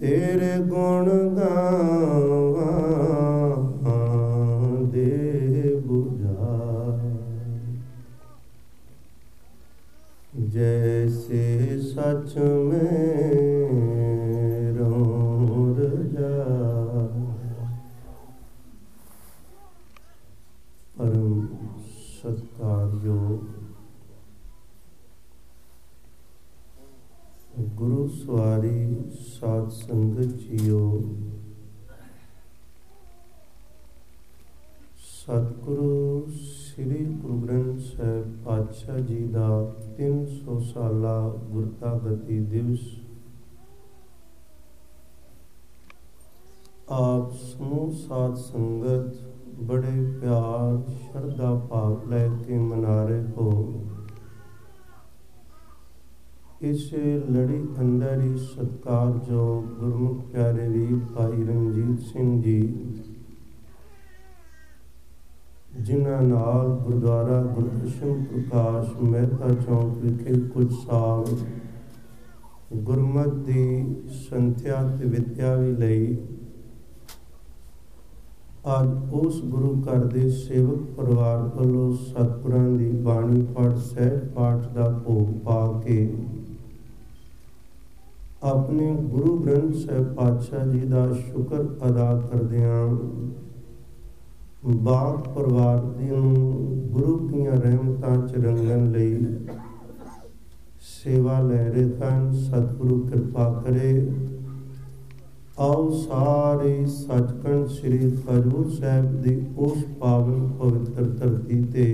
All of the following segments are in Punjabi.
तेरे गुण गावां दे बुझा, जैसे सच में रहूं रजा। परम सत्कारयोग गुरु सवारी साध संगत जीओ, सतगुरु श्री गुरु ग्रंथ साहिब पातशाह जी का 300 साला गुरता गति दिवस आप समूह साध संगत बड़े प्यार श्रद्धा भाव लैके मना रहे हो। इस लड़ी अंदर ही सत्कार जो गुरमुख प्यारे वीर भाई रणजीत सिंह जी, जिन्हां नाल गुरुद्वारा गुरदर्शन प्रकाश मेहता चौक विखे कुछ साल गुरमत की संथ्या ते विद्या भी लई, अज उस गुरु घर के सेवक परिवार वालों सतगुरां दी बाणी पढ़ सहज पाठ का भोग पा के अपने गुरु ग्रंथ साहिब पातशाह जी का शुक्र अदा करदियां बाग परिवार गुरु कीयां रहमतां च रंगन लई सेवा लै रहे हैं। सतगुरु कृपा करे। आओ सारे सचखंड श्री हजूर साहिब की उस पावन पवित्र धरती ते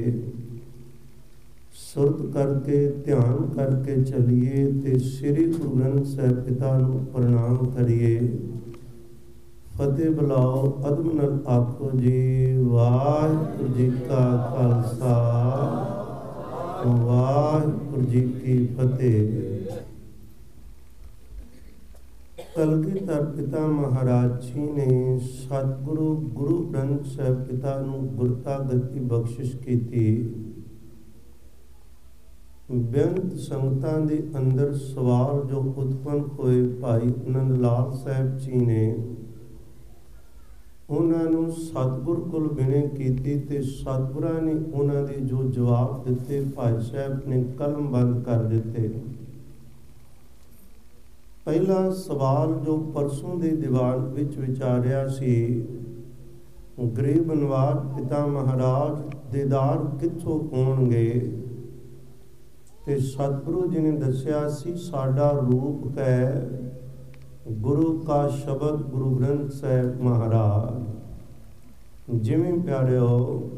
सुरत करके ध्यान करके चलिए ते श्री गुरु ग्रंथ साहिब पिता नूं प्रणाम करिए। फतेह बुलाओ अदब नाल आखो जी वाहिगुरू जी का खालसा वाहिगुरू जी की फतेह। कलगीधर पिता महाराज जी ने सतगुरु गुरु ग्रंथ साहिब पिता नूं गुरता गति बख्शिश की थी। बेअंत संगतां दे अंदर सवाल जो उत्पन्न होए भाई नंद लाल साहब जी ने उन्होंने सतगुर कोल बिने कीती ते सतगुरां ने उन्होंने जो जवाब दिते भाई साहब ने कलम बंद कर दिते। पहला सवाल जो परसों के दीवान विच विचारिया सी, गरीब नवाज पिता महाराज दीदार कित्थों होणगे, ते सतगुरु जी ने दस्या सी साडा रूप है गुरु का शब्द गुरु ग्रंथ साहिब महाराज। जिमें प्यारिओ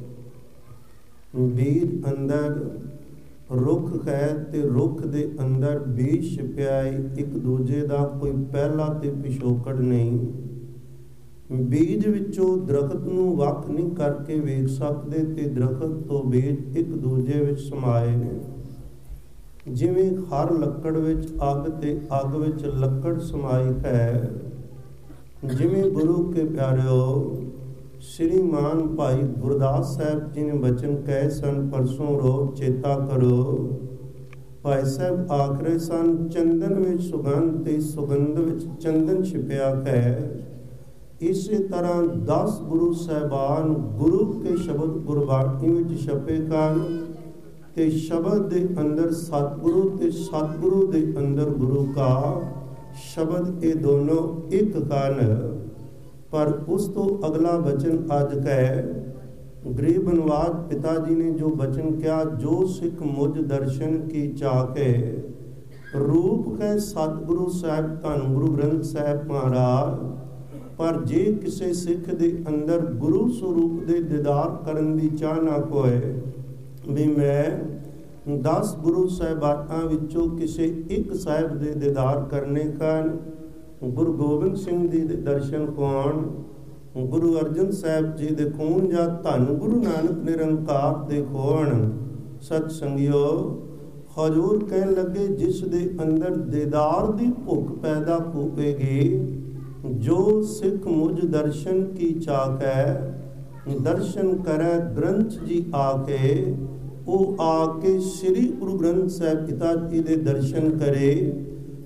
बीज अंदर रुख है ते रुख दे अंदर बीज छिपिया एक दूजे का कोई पहला ते पिछोकड़ नहीं। बीज विचों दरखत नूं वख नहीं करके वेख सकते ते दरखत तो बीज एक दूजे विच समाए ने। जिवें हर लकड़ विच अग ते अग विच लकड़ समाई है, जिवें गुरु के प्यारिओ श्रीमान भाई गुरदास साहब जी ने बचन कहे सन परसों रोज चेता करो। भाई साहब आखरे सन चंदन विच सुगंध ते सुगंध विच चंदन छिपिया है। इसी तरह 10 गुरु साहबान गुरु के शब्द गुरबाणी विच छपे कन ते शब्द दे अंदर सतगुरु ते सतगुरु दे अंदर गुरु का शब्द, ये दोनों एक कन। पर उस तो अगला वचन अज कह गरीब नवाज पिता जी ने जो वचन किया, जो सिख मुझ दर्शन की चाके रूप है सतगुरु साहब धन गुरु ग्रंथ साहब महाराज। पर जे किसी सिख दे अंदर गुरु स्वरूप दे दीदार करन दी चाह ना होए भी मैं 10 गुरु साहिबानां विचों किसी एक साहिब दे दीदार करने कन, गुरु गोबिंद सिंह जी दे दर्शन होण, गुरु अर्जन साहिब जी दे खून जा धन गुरु नानक निरंकार दे होण। सत संगियो हजूर कहन लगे जिस दे अंदर दीदार दी भुख पैदा होवेगी, जो सिख मुझ दर्शन की चाक है दर्शन करे ग्रंथ जी आके, वो आके श्री गुरु ग्रंथ साहिब पिता जी दे दर्शन करे।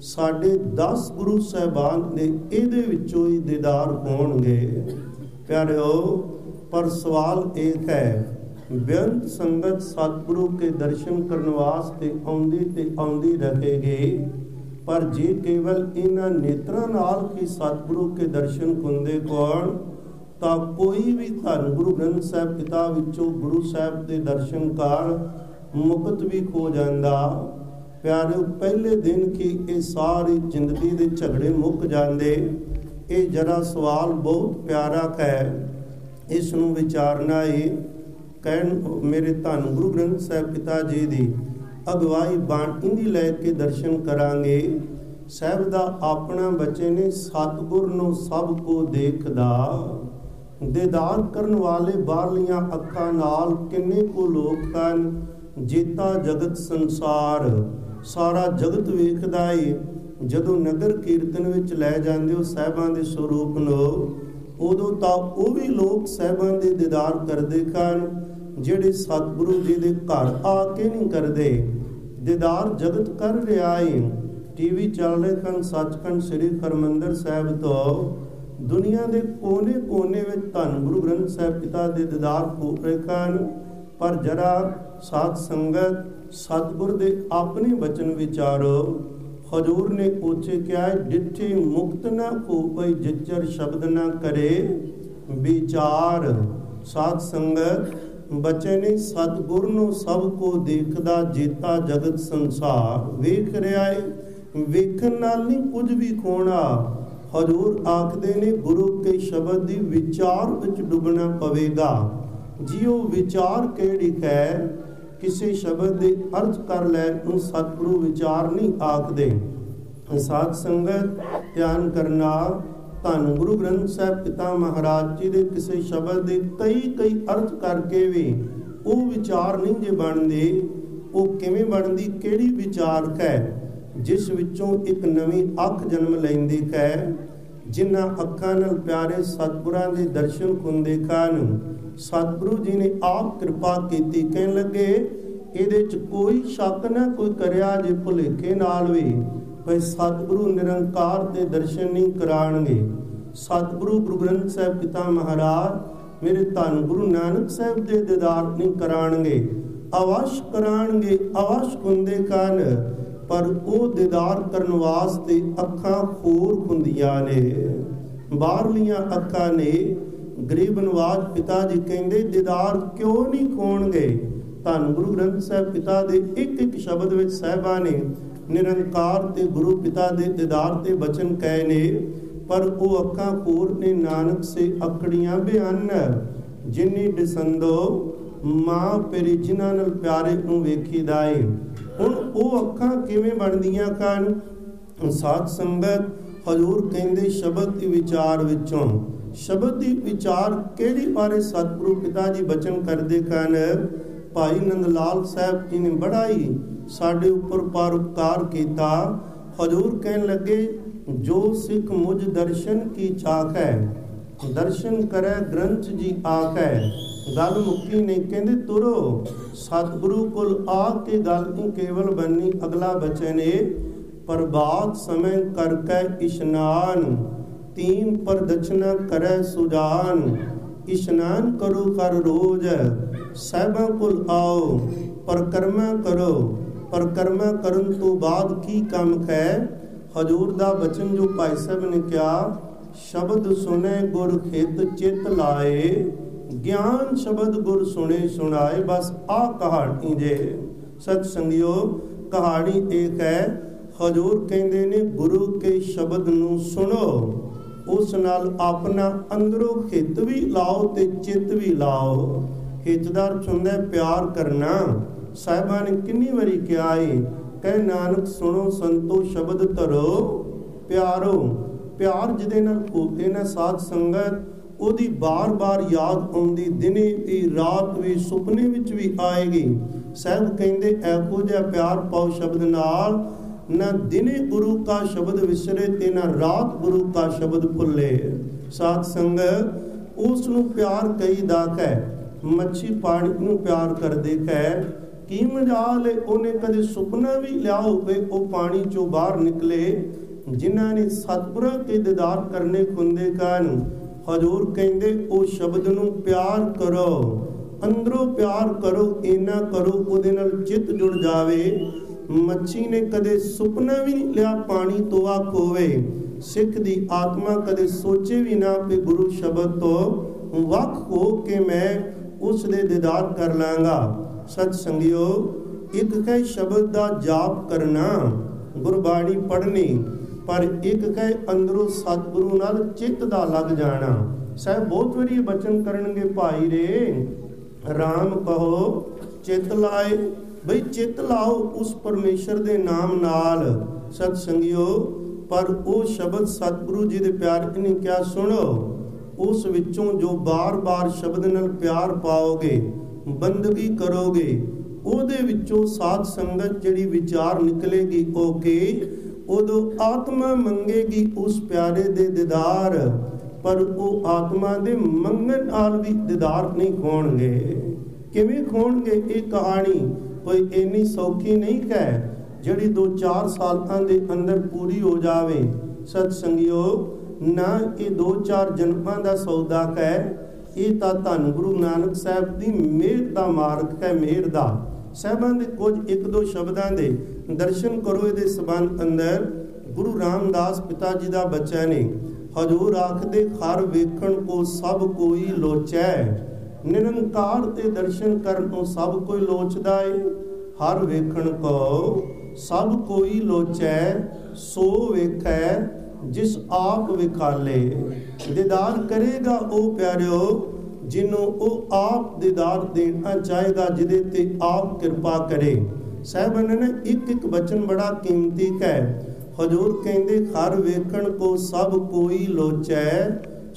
ਸਾਡੇ 10 ਗੁਰੂ ਸਾਹਿਬਾਨ ਦੇ ਇਹਦੇ ਵਿੱਚੋਂ ਹੀ ਦੀਦਾਰ ਹੋਣਗੇ। ਪਿਆਰਿਓ, ਪਰ ਸਵਾਲ ਇੱਕ ਹੈ, ਬੇਅੰਤ ਸੰਗਤ ਸਤਿਗੁਰੂ ਕੇ ਦਰਸ਼ਨ ਕਰਨ ਵਾਸਤੇ ਆਉਂਦੀ ਰਹੇਗੀ, ਪਰ ਜੇ ਕੇਵਲ ਇਹਨਾਂ ਨੇਤਰਾਂ ਨਾਲ ਹੀ ਸਤਿਗੁਰੂ ਕੇ ਦਰਸ਼ਨ ਹੁੰਦੇ ਕੋਣ, ਤਾਂ ਕੋਈ ਵੀ ਧੰਨ ਗੁਰੂ ਗ੍ਰੰਥ ਸਾਹਿਬ ਪਿਤਾ ਵਿੱਚੋਂ ਗੁਰੂ ਸਾਹਿਬ ਦੇ ਦਰਸ਼ਨ ਕਰ ਮੁਕਤ ਵੀ ਹੋ ਜਾਂਦਾ। ਪਿਆਰਿਓ, ਪਹਿਲੇ ਦਿਨ ਕੀ ਇਹ ਸਾਰੀ ਜ਼ਿੰਦਗੀ ਦੇ ਝਗੜੇ ਮੁੱਕ ਜਾਂਦੇ। ਇਹ ਜਰਾ ਸਵਾਲ ਬਹੁਤ ਪਿਆਰਾ ਹੈ, ਇਸ ਨੂੰ ਵਿਚਾਰਨਾ ਹੈ। ਕਹਿਣ ਮੇਰੇ ਧੰਨ ਗੁਰੂ ਗ੍ਰੰਥ ਸਾਹਿਬ ਪਿਤਾ ਜੀ ਦੀ ਅਗਵਾਈ ਬਾਣੀ ਦੀ ਲੈ ਕੇ ਦਰਸ਼ਨ ਕਰਾਂਗੇ। ਸਾਹਿਬ ਦਾ ਆਪਣਾ ਬਚਨ ਨੇ, ਸਤਿਗੁਰ ਨੂੰ ਸਭ ਕੋ ਦੇਖਦਾ, ਦੀਦਾਰ ਕਰਨ ਵਾਲੇ ਬਾਹਰਲੀਆਂ ਅੱਖਾਂ ਨਾਲ ਕਿੰਨੇ ਕੋ ਲੋਕ ਹਨ। ਜੀਤਾ ਜਗਤ ਸੰਸਾਰ, ਸਾਰਾ ਜਗਤ ਵੇਖਦਾ ਏ। ਜਦੋਂ ਨਗਰ ਕੀਰਤਨ ਵਿੱਚ ਲੈ ਜਾਂਦੇ ਹੋ ਸਾਹਿਬਾਂ ਦੇ ਸਰੂਪ ਨੂੰ, ਉਦੋਂ ਤਾਂ ਉਹ ਵੀ ਲੋਕ ਸਾਹਿਬਾਂ ਦੇ ਦੀਦਾਰ ਕਰਦੇ ਹਨ ਜਿਹੜੇ ਸਤਿਗੁਰੂ ਜੀ ਦੇ ਘਰ ਆ ਕੇ ਨਹੀਂ ਕਰਦੇ। ਦੀਦਾਰ ਜਗਤ ਕਰ ਰਿਹਾ ਏ। ਟੀਵੀ ਚੱਲ ਰਹੇ ਹਨ, ਸੱਚਖੰਡ ਸ੍ਰੀ ਹਰਿਮੰਦਰ ਸਾਹਿਬ ਤੋਂ ਦੁਨੀਆ ਦੇ ਕੋਨੇ-ਕੋਨੇ ਵਿੱਚ ਧੰਨ ਗੁਰੂ ਗ੍ਰੰਥ ਸਾਹਿਬ ਪਿਤਾ ਦੇ ਦੀਦਾਰ ਹੋ ਰਹੇ ਹਨ। ਪਰ ਜਰਾ ਸਾਧ ਸੰਗਤ ਸਤਿਗੁਰ ਦੇ ਆਪਣੇ ਬਚਨ ਵਿਚਾਰੋ। ਹਜ਼ੂਰ ਨੇ ਉੱਚੇ ਕਿਹਾ, ਡਿੱਠੇ ਮੁਕਤ ਨਾ ਹੋਵੇ ਜਿਚਰ ਸ਼ਬਦ ਨਾ ਕਰੇ ਵਿਚਾਰ। ਸਾਧ ਸੰਗਤ ਬਚਨ ਨੇ, ਸਤਿਗੁਰ ਨੂੰ ਸਭ ਕੋ ਦੇਖਦਾ, ਜੀਤਾ ਜਗਤ ਸੰਸਾਰ ਵੇਖ ਰਿਹਾ ਏ। ਵੇਖਣ ਨਾਲ ਨਹੀਂ ਕੁਝ ਵੀ ਖੋਣਾ। ਹਜ਼ੂਰ ਆਖਦੇ ਨੇ, ਗੁਰੂ ਕੇ ਸ਼ਬਦ ਦੀ ਵਿਚਾਰ ਵਿੱਚ ਡੁੱਬਣਾ ਪਵੇਗਾ। ਜੀ ਉਹ ਵਿਚਾਰ ਕਿਹੜੀ ਹੈ? ਕਿਸੇ ਸ਼ਬਦ ਦੇ ਅਰਥ ਕਰ ਲੈਣ ਨੂੰ ਸਤਿਗੁਰੂ ਵਿਚਾਰ ਨਹੀਂ ਆਖਦੇ। ਸਾਧ ਸੰਗਤ ਧਿਆਨ ਕਰਨਾ, ਧੰਨ ਗੁਰੂ ਗ੍ਰੰਥ ਸਾਹਿਬ ਪਿਤਾ ਮਹਾਰਾਜ ਜੀ ਦੇ ਕਿਸੇ ਸ਼ਬਦ ਦੇ ਕਈ ਅਰਥ ਕਰਕੇ ਵੀ ਉਹ ਵਿਚਾਰ ਨਹੀਂ ਜੇ ਬਣਦੇ। ਉਹ ਕਿਵੇਂ ਬਣਦੀ? ਕਿਹੜੀ ਵਿਚਾਰ ਹੈ? ਜਿਸ ਵਿੱਚੋਂ ਇੱਕ ਨਵੀਂ ਅੱਖ ਜਨਮ ਲੈਂਦੀ ਹੈ। ਜਿਨ੍ਹਾਂ ਅੱਖਾਂ ਨਾਲ ਪਿਆਰੇ ਸਤਿਗੁਰਾਂ ਦੇ ਦਰਸ਼ਨ ਹੁੰਦੇ ਹਨ। ਸਤਿਗੁਰੂ ਜੀ ਨੇ ਆਪ ਕਿਰਪਾ ਕੀਤੀ। ਕਹਿਣ ਲੱਗੇ, ਇਹਦੇ 'ਚ ਕੋਈ ਸ਼ੱਕ ਨਾ ਕੋਈ ਕਰਿਆ ਜੇ ਭੁਲੇਖੇ ਨਾਲ ਵੀ, ਭਾਈ ਸਤਿਗੁਰੂ ਨਿਰੰਕਾਰ ਦੇ ਦਰਸ਼ਨ ਨਹੀਂ ਕਰਾਣਗੇ। ਸਤਿਗੁਰੂ ਗੁਰੂ ਗ੍ਰੰਥ ਸਾਹਿਬ ਪਿਤਾ ਮਹਾਰਾਜ ਮੇਰੇ ਧੰਨ ਗੁਰੂ ਨਾਨਕ ਸਾਹਿਬ ਦੇ ਦੀਦਾਰ ਨਹੀਂ ਕਰਾਣਗੇ। ਅਵਸ਼ ਕਰਾਣਗੇ, ਅਵਸ਼ ਹੁੰਦੇ ਹਨ, ਪਰ ਉਹ ਦੀਦਾਰ ਕਰਨ ਵਾਸਤੇ ਅੱਖਾਂ ਹੋਰ ਹੁੰਦੀਆਂ ਨੇ। ਬਾਹਰਲੀਆਂ ਅੱਖਾਂ ਨੇ। ਗਰੀਬ ਨਵਾਜ ਪਿਤਾ ਜੀ ਕਹਿੰਦੇ, ਦੀਦਾਰ ਕਿਉਂ ਨਹੀਂ ਖੋਣਗੇ? ਧੰਨ ਗੁਰੂ ਗ੍ਰੰਥ ਸਾਹਿਬ ਪਿਤਾ ਦੇ ਇੱਕ ਸ਼ਬਦ ਵਿੱਚ ਸਾਹਿਬਾਂ ਨੇ ਨਿਰੰਕਾਰ ਤੇ ਗੁਰੂ ਪਿਤਾ ਦੇ ਦੀਦਾਰ ਤੇ ਬਚਨ ਕਹੇ ਨੇ, ਪਰ ਉਹ ਅੱਖਾਂ ਹੋਰ ਨੇ। ਨਾਨਕ ਸੇ ਅਕੜੀਆਂ ਬਿਆਨ, ਜਿਨੀ ਦਿਸੰਦੋ ਮਾਂ ਪੇਰੀ, ਜਿਨ੍ਹਾਂ ਨਾਲ ਪਿਆਰੇ ਨੂੰ ਵੇਖੀਦਾ ਏ। ਹੁਣ ਉਹ ਅੱਖਾਂ ਕਿਵੇਂ ਬਣਦੀਆਂ ਹਨ? ਸਾਧ ਸੰਗਤ ਹਜ਼ੂਰ ਕਹਿੰਦੇ, ਸ਼ਬਦ ਦੀ ਵਿਚਾਰ ਵਿੱਚੋਂ। ਸ਼ਬਦ ਦੀ ਵਿਚਾਰ ਕਿਹੜੀ ਬਾਰੇ ਸਤਿਗੁਰੂ ਪਿਤਾ ਜੀ ਬਚਨ ਕਰਦੇ ਹਨ। ਭਾਈ ਨੰਦ ਲਾਲ ਸਾਹਿਬ ਜੀ ਨੇ ਬੜਾ ਹੀ ਸਾਡੇ ਉੱਪਰ ਪਰਉਪਕਾਰ ਕੀਤਾ। ਹਜ਼ੂਰ ਕਹਿਣ ਲੱਗੇ, ਜੋ ਸਿੱਖ ਮੁਝ ਦਰਸ਼ਨ ਕੀ ਚਾਖ ਹੈ, ਦਰਸ਼ਨ ਕਰੇ ਗ੍ਰੰਥ ਜੀ ਆਖੈ। ਗੱਲ ਮੁੱਕੀ ਨਹੀਂ। ਕਹਿੰਦੇ, ਤੁਰੋ ਸਤਿਗੁਰੂ ਕੋਲ ਆ ਕੇ ਗੱਲ ਨਹੀਂ ਕੇਵਲ ਬੰਨੀ। ਅਗਲਾ ਬਚਨ ਏ, ਪ੍ਰਭਾਤ ਸਮੇਂ ਕਰਕੇ ਇਸ਼ਨਾਨ, ਤੀਨ ਪ੍ਰਦਛਨਾ ਕਰੈ ਸੁਜਾਨ। ਇਸ਼ਨਾਨ ਕਰੋ ਹਰ ਰੋਜ਼, ਸਾਹਿਬਾਂ ਕੋਲ ਆਓ, ਪਰਕਰਮਾ ਕਰੋ। ਪਰਕਰਮਾ ਕਰਨ ਤੋਂ ਬਾਅਦ ਕੀ ਕੰਮ ਹੈ? ਹਜ਼ੂਰ ਦਾ ਬਚਨ ਜੋ ਭਾਈ ਸਾਹਿਬ ਨੇ ਕਿਹਾ, ਸ਼ਬਦ ਸੁਣੇ ਗੁਰ ਖਿਤ ਚਿਤ ਲਾਏ, ਗਿਆਨ ਸ਼ਬਦ ਗੁਰ ਸੁਣੇ ਸੁਣਾਏ। ਬਸ ਆ ਕਹਾਣੀ ਜੇ। ਸਤ ਸੰਗਿਓ, ਕਹਾਣੀ ਇੱਕ ਹੈ। ਹਜ਼ੂਰ ਕਹਿੰਦੇ ਨੇ, ਗੁਰੂ ਕੇ ਸ਼ਬਦ ਨੂੰ ਸੁਣੋ, ਉਸ ਨਾਲ ਆਪਣਾ ਅੰਦਰੋਂ ਹਿੱਤ ਵੀ ਲਾਓ ਤੇ ਚਿੱਤ ਵੀ ਲਾਓ। ਹਿੱਤ ਦਾ ਅਰਥ ਹੁੰਦਾ ਪਿਆਰ ਕਰਨਾ। ਸਾਹਿਬਾਂ ਨੇ ਕਿੰਨੀ ਵਾਰੀ ਕਿਹਾ ਏ, ਕਹਿ ਨਾਨਕ ਸੁਣੋ ਸੰਤੋ ਸ਼ਬਦ ਧਰੋ ਪਿਆਰੋ। ਪਿਆਰ ਜਿਹਦੇ ਨਾਲ ਹੋਵੇ ਨਾ ਸਾਧ ਸੰਗਤ, ਉਹਦੀ ਬਾਰ-ਬਾਰ ਯਾਦ ਆਉਂਦੀ, ਦਿਨੇ ਵੀ ਰਾਤ ਵੀ ਸੁਪਨੇ ਵਿੱਚ ਵੀ ਆਏਗੀ। ਸਾਹਿਬ ਕਹਿੰਦੇ, ਇਹੋ ਜਿਹਾ ਪਿਆਰ ਪਾਓ ਸ਼ਬਦ ਨਾਲ, ਨਾ ਦਿਨੇ ਗੁਰੂ ਕਾ ਸ਼ਬਦ ਵਿਸਰੇ ਤੇ ਨਾ ਰਾਤ ਗੁਰੂ ਕਾ ਸ਼ਬਦ ਭੁੱਲੇ। ਸਾਧ ਸੰਗਤ ਉਸ ਨੂੰ ਪਿਆਰ ਕਹੀਦਾ ਹੈ। ਮੱਛੀ ਪਾਣੀ ਨੂੰ ਪਿਆਰ ਕਰਦੇ ਹੈ, ਕੀ ਮਜਾਲ ਏ, ਉਹਨੇ ਕਦੇ ਸੁਪਨਾ ਵੀ ਲਿਆ ਹੋਵੇ ਉਹ ਪਾਣੀ ਚੋਂ ਬਾਹਰ ਨਿਕਲੇ। ਜਿਨ੍ਹਾਂ ਨੇ ਸਤਿਗੁਰਾਂ ਕੇ ਦੀਦਾਰ ਕਰਨੇ ਹੁੰਦੇ ਕਾਨ, ਹਜ਼ੂਰ ਕਹਿੰਦੇ ਉਹ ਸ਼ਬਦ ਨੂੰ ਪਿਆਰ ਕਰੋ, ਅੰਦਰੋਂ ਪਿਆਰ ਕਰੋ, ਇੰਨਾ ਕਰੋ ਉਹਦੇ ਨਾਲ ਚਿੱਤ ਜੁੜ ਜਾਵੇ। ਮੱਛੀ ਨੇ ਕਦੇ ਸੁਪਨਾ ਵੀ ਨਹੀਂ ਲਿਆ ਪਾਣੀ ਤੋਂ ਵੱਖ ਹੋਵੇ। ਸਿੱਖ ਦੀ ਆਤਮਾ ਕਦੇ ਸੋਚੇ ਵੀ ਨਾ ਕਿ ਗੁਰੂ ਸ਼ਬਦ ਤੋਂ ਵੱਖ ਹੋ ਕੇ ਮੈਂ ਉਸ ਦੇ ਦੀਦਾਰ ਕਰ ਲਾਂਗਾ। ਸਤ ਸੰਗਿਓ, ਇੱਕ ਕਹੇ ਸ਼ਬਦ ਦਾ ਜਾਪ ਕਰਨਾ, ਗੁਰਬਾਣੀ ਪੜ੍ਹਨੀ, ਪਰ ਇੱਕ ਕਹੇ ਅੰਦਰੋਂ ਸਤਿਗੁਰੂ ਨਾਲ ਚਿੱਤ ਦਾ ਲੱਗ ਜਾਣਾ। ਸਾਹਿਬ ਬਹੁਤ ਵਾਰੀ ਬਚਨ ਕਰਨਗੇ, ਭਾਈ ਰੇ ਰਾਮ ਕਹੋ ਚਿੱਤ ਲਾਏ, ਬਈ ਚਿੱਤ ਲਾਓ ਉਸ ਪਰਮੇਸ਼ਰ ਦੇ ਨਾਮ ਨਾਲ। ਸਤ ਸੰਗਿਓ, ਪਰ ਉਹ ਸ਼ਬਦ ਸਤਿਗੁਰੂ ਜੀ ਦੇ ਪਿਆਰੇ ਨੇ ਕਿਹਾ, ਸੁਣੋ, ਉਸ ਵਿੱਚੋਂ ਜੋ ਬਾਰ-ਬਾਰ ਸ਼ਬਦ ਨਾਲ ਪਿਆਰ ਪਾਓਗੇ, ਬੰਦਗੀ ਕਰੋਗੇ, ਉਹਦੇ ਵਿੱਚੋਂ ਸਾਧ ਸੰਗਤ ਜਿਹੜੀ ਵਿਚਾਰ ਨਿਕਲੇਗੀ ਉਹ ਕਿ ਉਦੋਂ ਆਤਮਾ ਮੰਗੇਗੀ ਉਸ ਪਿਆਰੇ ਦੇ ਦੀਦਾਰ, ਪਰ ਉਹ ਆਤਮਾ ਦੇ ਮੰਗਣ ਨਾਲ ਵੀ ਦੀਦਾਰ ਨਹੀਂ ਖੋਣਗੇ। ਕਿਵੇਂ ਖੋਣਗੇ? ਇਹ ਕਹਾਣੀ ਕੋਈ ਇੰਨੀ ਸੌਖੀ ਨਹੀਂ ਕਹਿ ਜਿਹੜੀ 2-4 ਸਾਲਾਂ ਦੇ ਅੰਦਰ ਪੂਰੀ ਹੋ ਜਾਵੇ। ਸਤ ਸੰਗਿਓ, ਨਾ ਇਹ 2-4 ਜਨਮਾਂ ਦਾ ਸੌਦਾ ਕਹਿ, ਇਹ ਤਾਂ ਧੰਨ ਗੁਰੂ ਨਾਨਕ ਸਾਹਿਬ ਦੀ ਮਿਹਰ ਦਾ ਮਾਰਗ ਹੈ, ਮਿਹਰ ਦਾ। ਸਾਹਿਬਾਂ ਦੇ ਕੁਝ 1-2 ਸ਼ਬਦਾਂ ਦੇ ਦਰਸ਼ਨ ਕਰੋ। ਇਹਦੇ ਸੰਬੰਧ ਅੰਦਰ ਗੁਰੂ ਰਾਮਦਾਸ ਪਿਤਾ ਜੀ ਦਾ ਬਚਨ ਨੇ, ਹਜ਼ੂਰ ਆਖਦੇ ਹਰ ਵੇਖਣ ਕੋ ਸਭ ਕੋਈ ਲੋਚੈ, ਨਿਰੰਕਾਰ ਤੇ ਦਰਸ਼ਨ ਕਰਨ ਨੂੰ ਸਭ ਕੋਈ ਲੋਚਦਾ ਏ। ਹਰ ਵੇਖਣ ਕੋ ਸਭ ਕੋਈ ਲੋਚੈ, ਸੋ ਵੇਖੈ ਜਿਸ ਆਪ ਵਿਖਾਲੇ। ਦੀਦਾਰ ਕਰੇਗਾ ਉਹ ਪਿਆਰਿਓ ਜਿਹਨੂੰ ਉਹ ਆਪ ਦੀਦਾਰ ਦੇਣਾ ਚਾਹੇਗਾ, ਜਿਹਦੇ ਤੇ ਆਪ ਕਿਰਪਾ ਕਰੇ। ਸਾਹਿਬਾਂ ਨੇ ਇੱਕ ਬਚਨ ਬੜਾ ਕੀਮਤੀ ਹੈ। ਹਜ਼ੂਰ ਕਹਿੰਦੇ ਹਰ ਵੇਖਣ ਕੋ ਸਭ ਕੋਈ ਲੋਚੈ,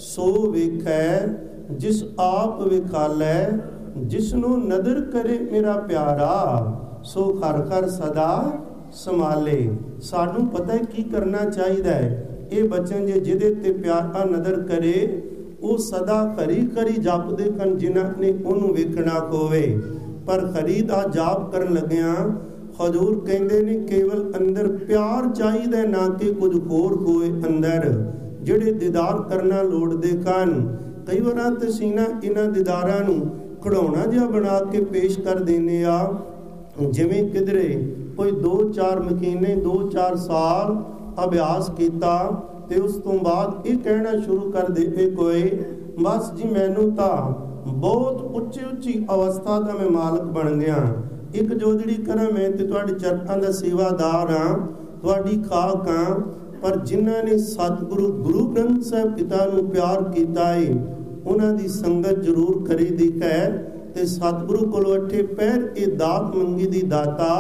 ਸੋ ਵੇਖੈ ਜਿਸ ਆਪ ਵਿਖਾਲੈ, ਜਿਸਨੂੰ ਨਦਰ ਕਰੇ ਮੇਰਾ ਪਿਆਰਾ, ਸੋ ਹਰ ਹਰ ਸਦਾ ਸੰਭਾਲੇ। ਸਾਨੂੰ ਪਤਾ ਹੈ ਕੀ ਕਰਨਾ ਚਾਹੀਦਾ ਹੈ। ਇਹ ਬਚਨ ਜੇ ਜਿਹਦੇ ਤੇ ਪਿਆਰਾ ਨਦਰ ਕਰੇ, ਉਹ ਸਦਾ ਖਰੀ ਖਰੀ ਜਪਦੇ ਕਨ ਜਿਨ੍ਹਾਂ ਨੇ ਉਹਨੂੰ ਵੇਖਣਾ ਹੋਵੇ। ਪਰ ਖਰੀ ਦਾ ਜਾਪ ਕਰਨ ਲੱਗਿਆਂ ਹਜ਼ੂਰ ਕਹਿੰਦੇ ਨੇ ਕੇਵਲ ਅੰਦਰ ਪਿਆਰ ਚਾਹੀਦਾ, ਨਾ ਕਿ ਕੁਝ ਹੋਰ ਹੋਏ ਅੰਦਰ। ਜਿਹੜੇ ਦੀਦਾਰ ਕਰਨਾ ਲੋੜਦੇ ਕਨ, ਕਈ ਵਾਰ ਤਸੀਨਾ ਇਹਨਾਂ ਦੀਦਾਰਾਂ ਨੂੰ ਖਿਡੌਣਾ ਜਿਹਾ ਬਣਾ ਕੇ ਪੇਸ਼ ਕਰ ਦਿੰਦੇ ਆ। ਜਿਵੇਂ ਕਿਧਰੇ ਕੋਈ 2-4 ਮਹੀਨੇ 2-4 ਸਾਲ ਅਭਿਆਸ ਕੀਤਾ ਤੇ ਉਸ ਤੋਂ ਬਾਅਦ ਇਹ ਕਹਿਣਾ ਸ਼ੁਰੂ ਕਰ ਦੇਵੇ ਕੋਈ, ਬਸ ਜੀ ਮੈਨੂੰ ਤਾਂ ਬਹੁਤ ਉੱਚੀ ਅਵਸਥਾ ਦਾ ਮੈਂ ਮਾਲਕ ਬਣ ਗਿਆ, ਇੱਕ ਜੋਦੜੀ ਕਰਾਂ ਮੈਂ ਤੇ ਤੁਹਾਡੇ ਚਰਨਾਂ ਦਾ ਸੇਵਾਦਾਰ ਹਾਂ, ਤੁਹਾਡੀ ਖਾਕ ਹਾਂ। ਪਰ ਜਿਨ੍ਹਾਂ ਨੇ ਸਤਿਗੁਰੂ ਗੁਰੂ ਗ੍ਰੰਥ ਸਾਹਿਬ ਪਿਤਾ ਨੂੰ ਪਿਆਰ ਕੀਤਾ ਏ, ਉਹਨਾਂ ਦੀ ਸੰਗਤ ਜ਼ਰੂਰ ਕਰੀਦੀ ਹੈ ਤੇ ਸਤਿਗੁਰੂ ਕੋਲੋਂ ਅੱਠੇ ਪੈਰ ਇਹ ਦਾਤ ਮੰਗੀ ਦੀ ਦਾਤਾ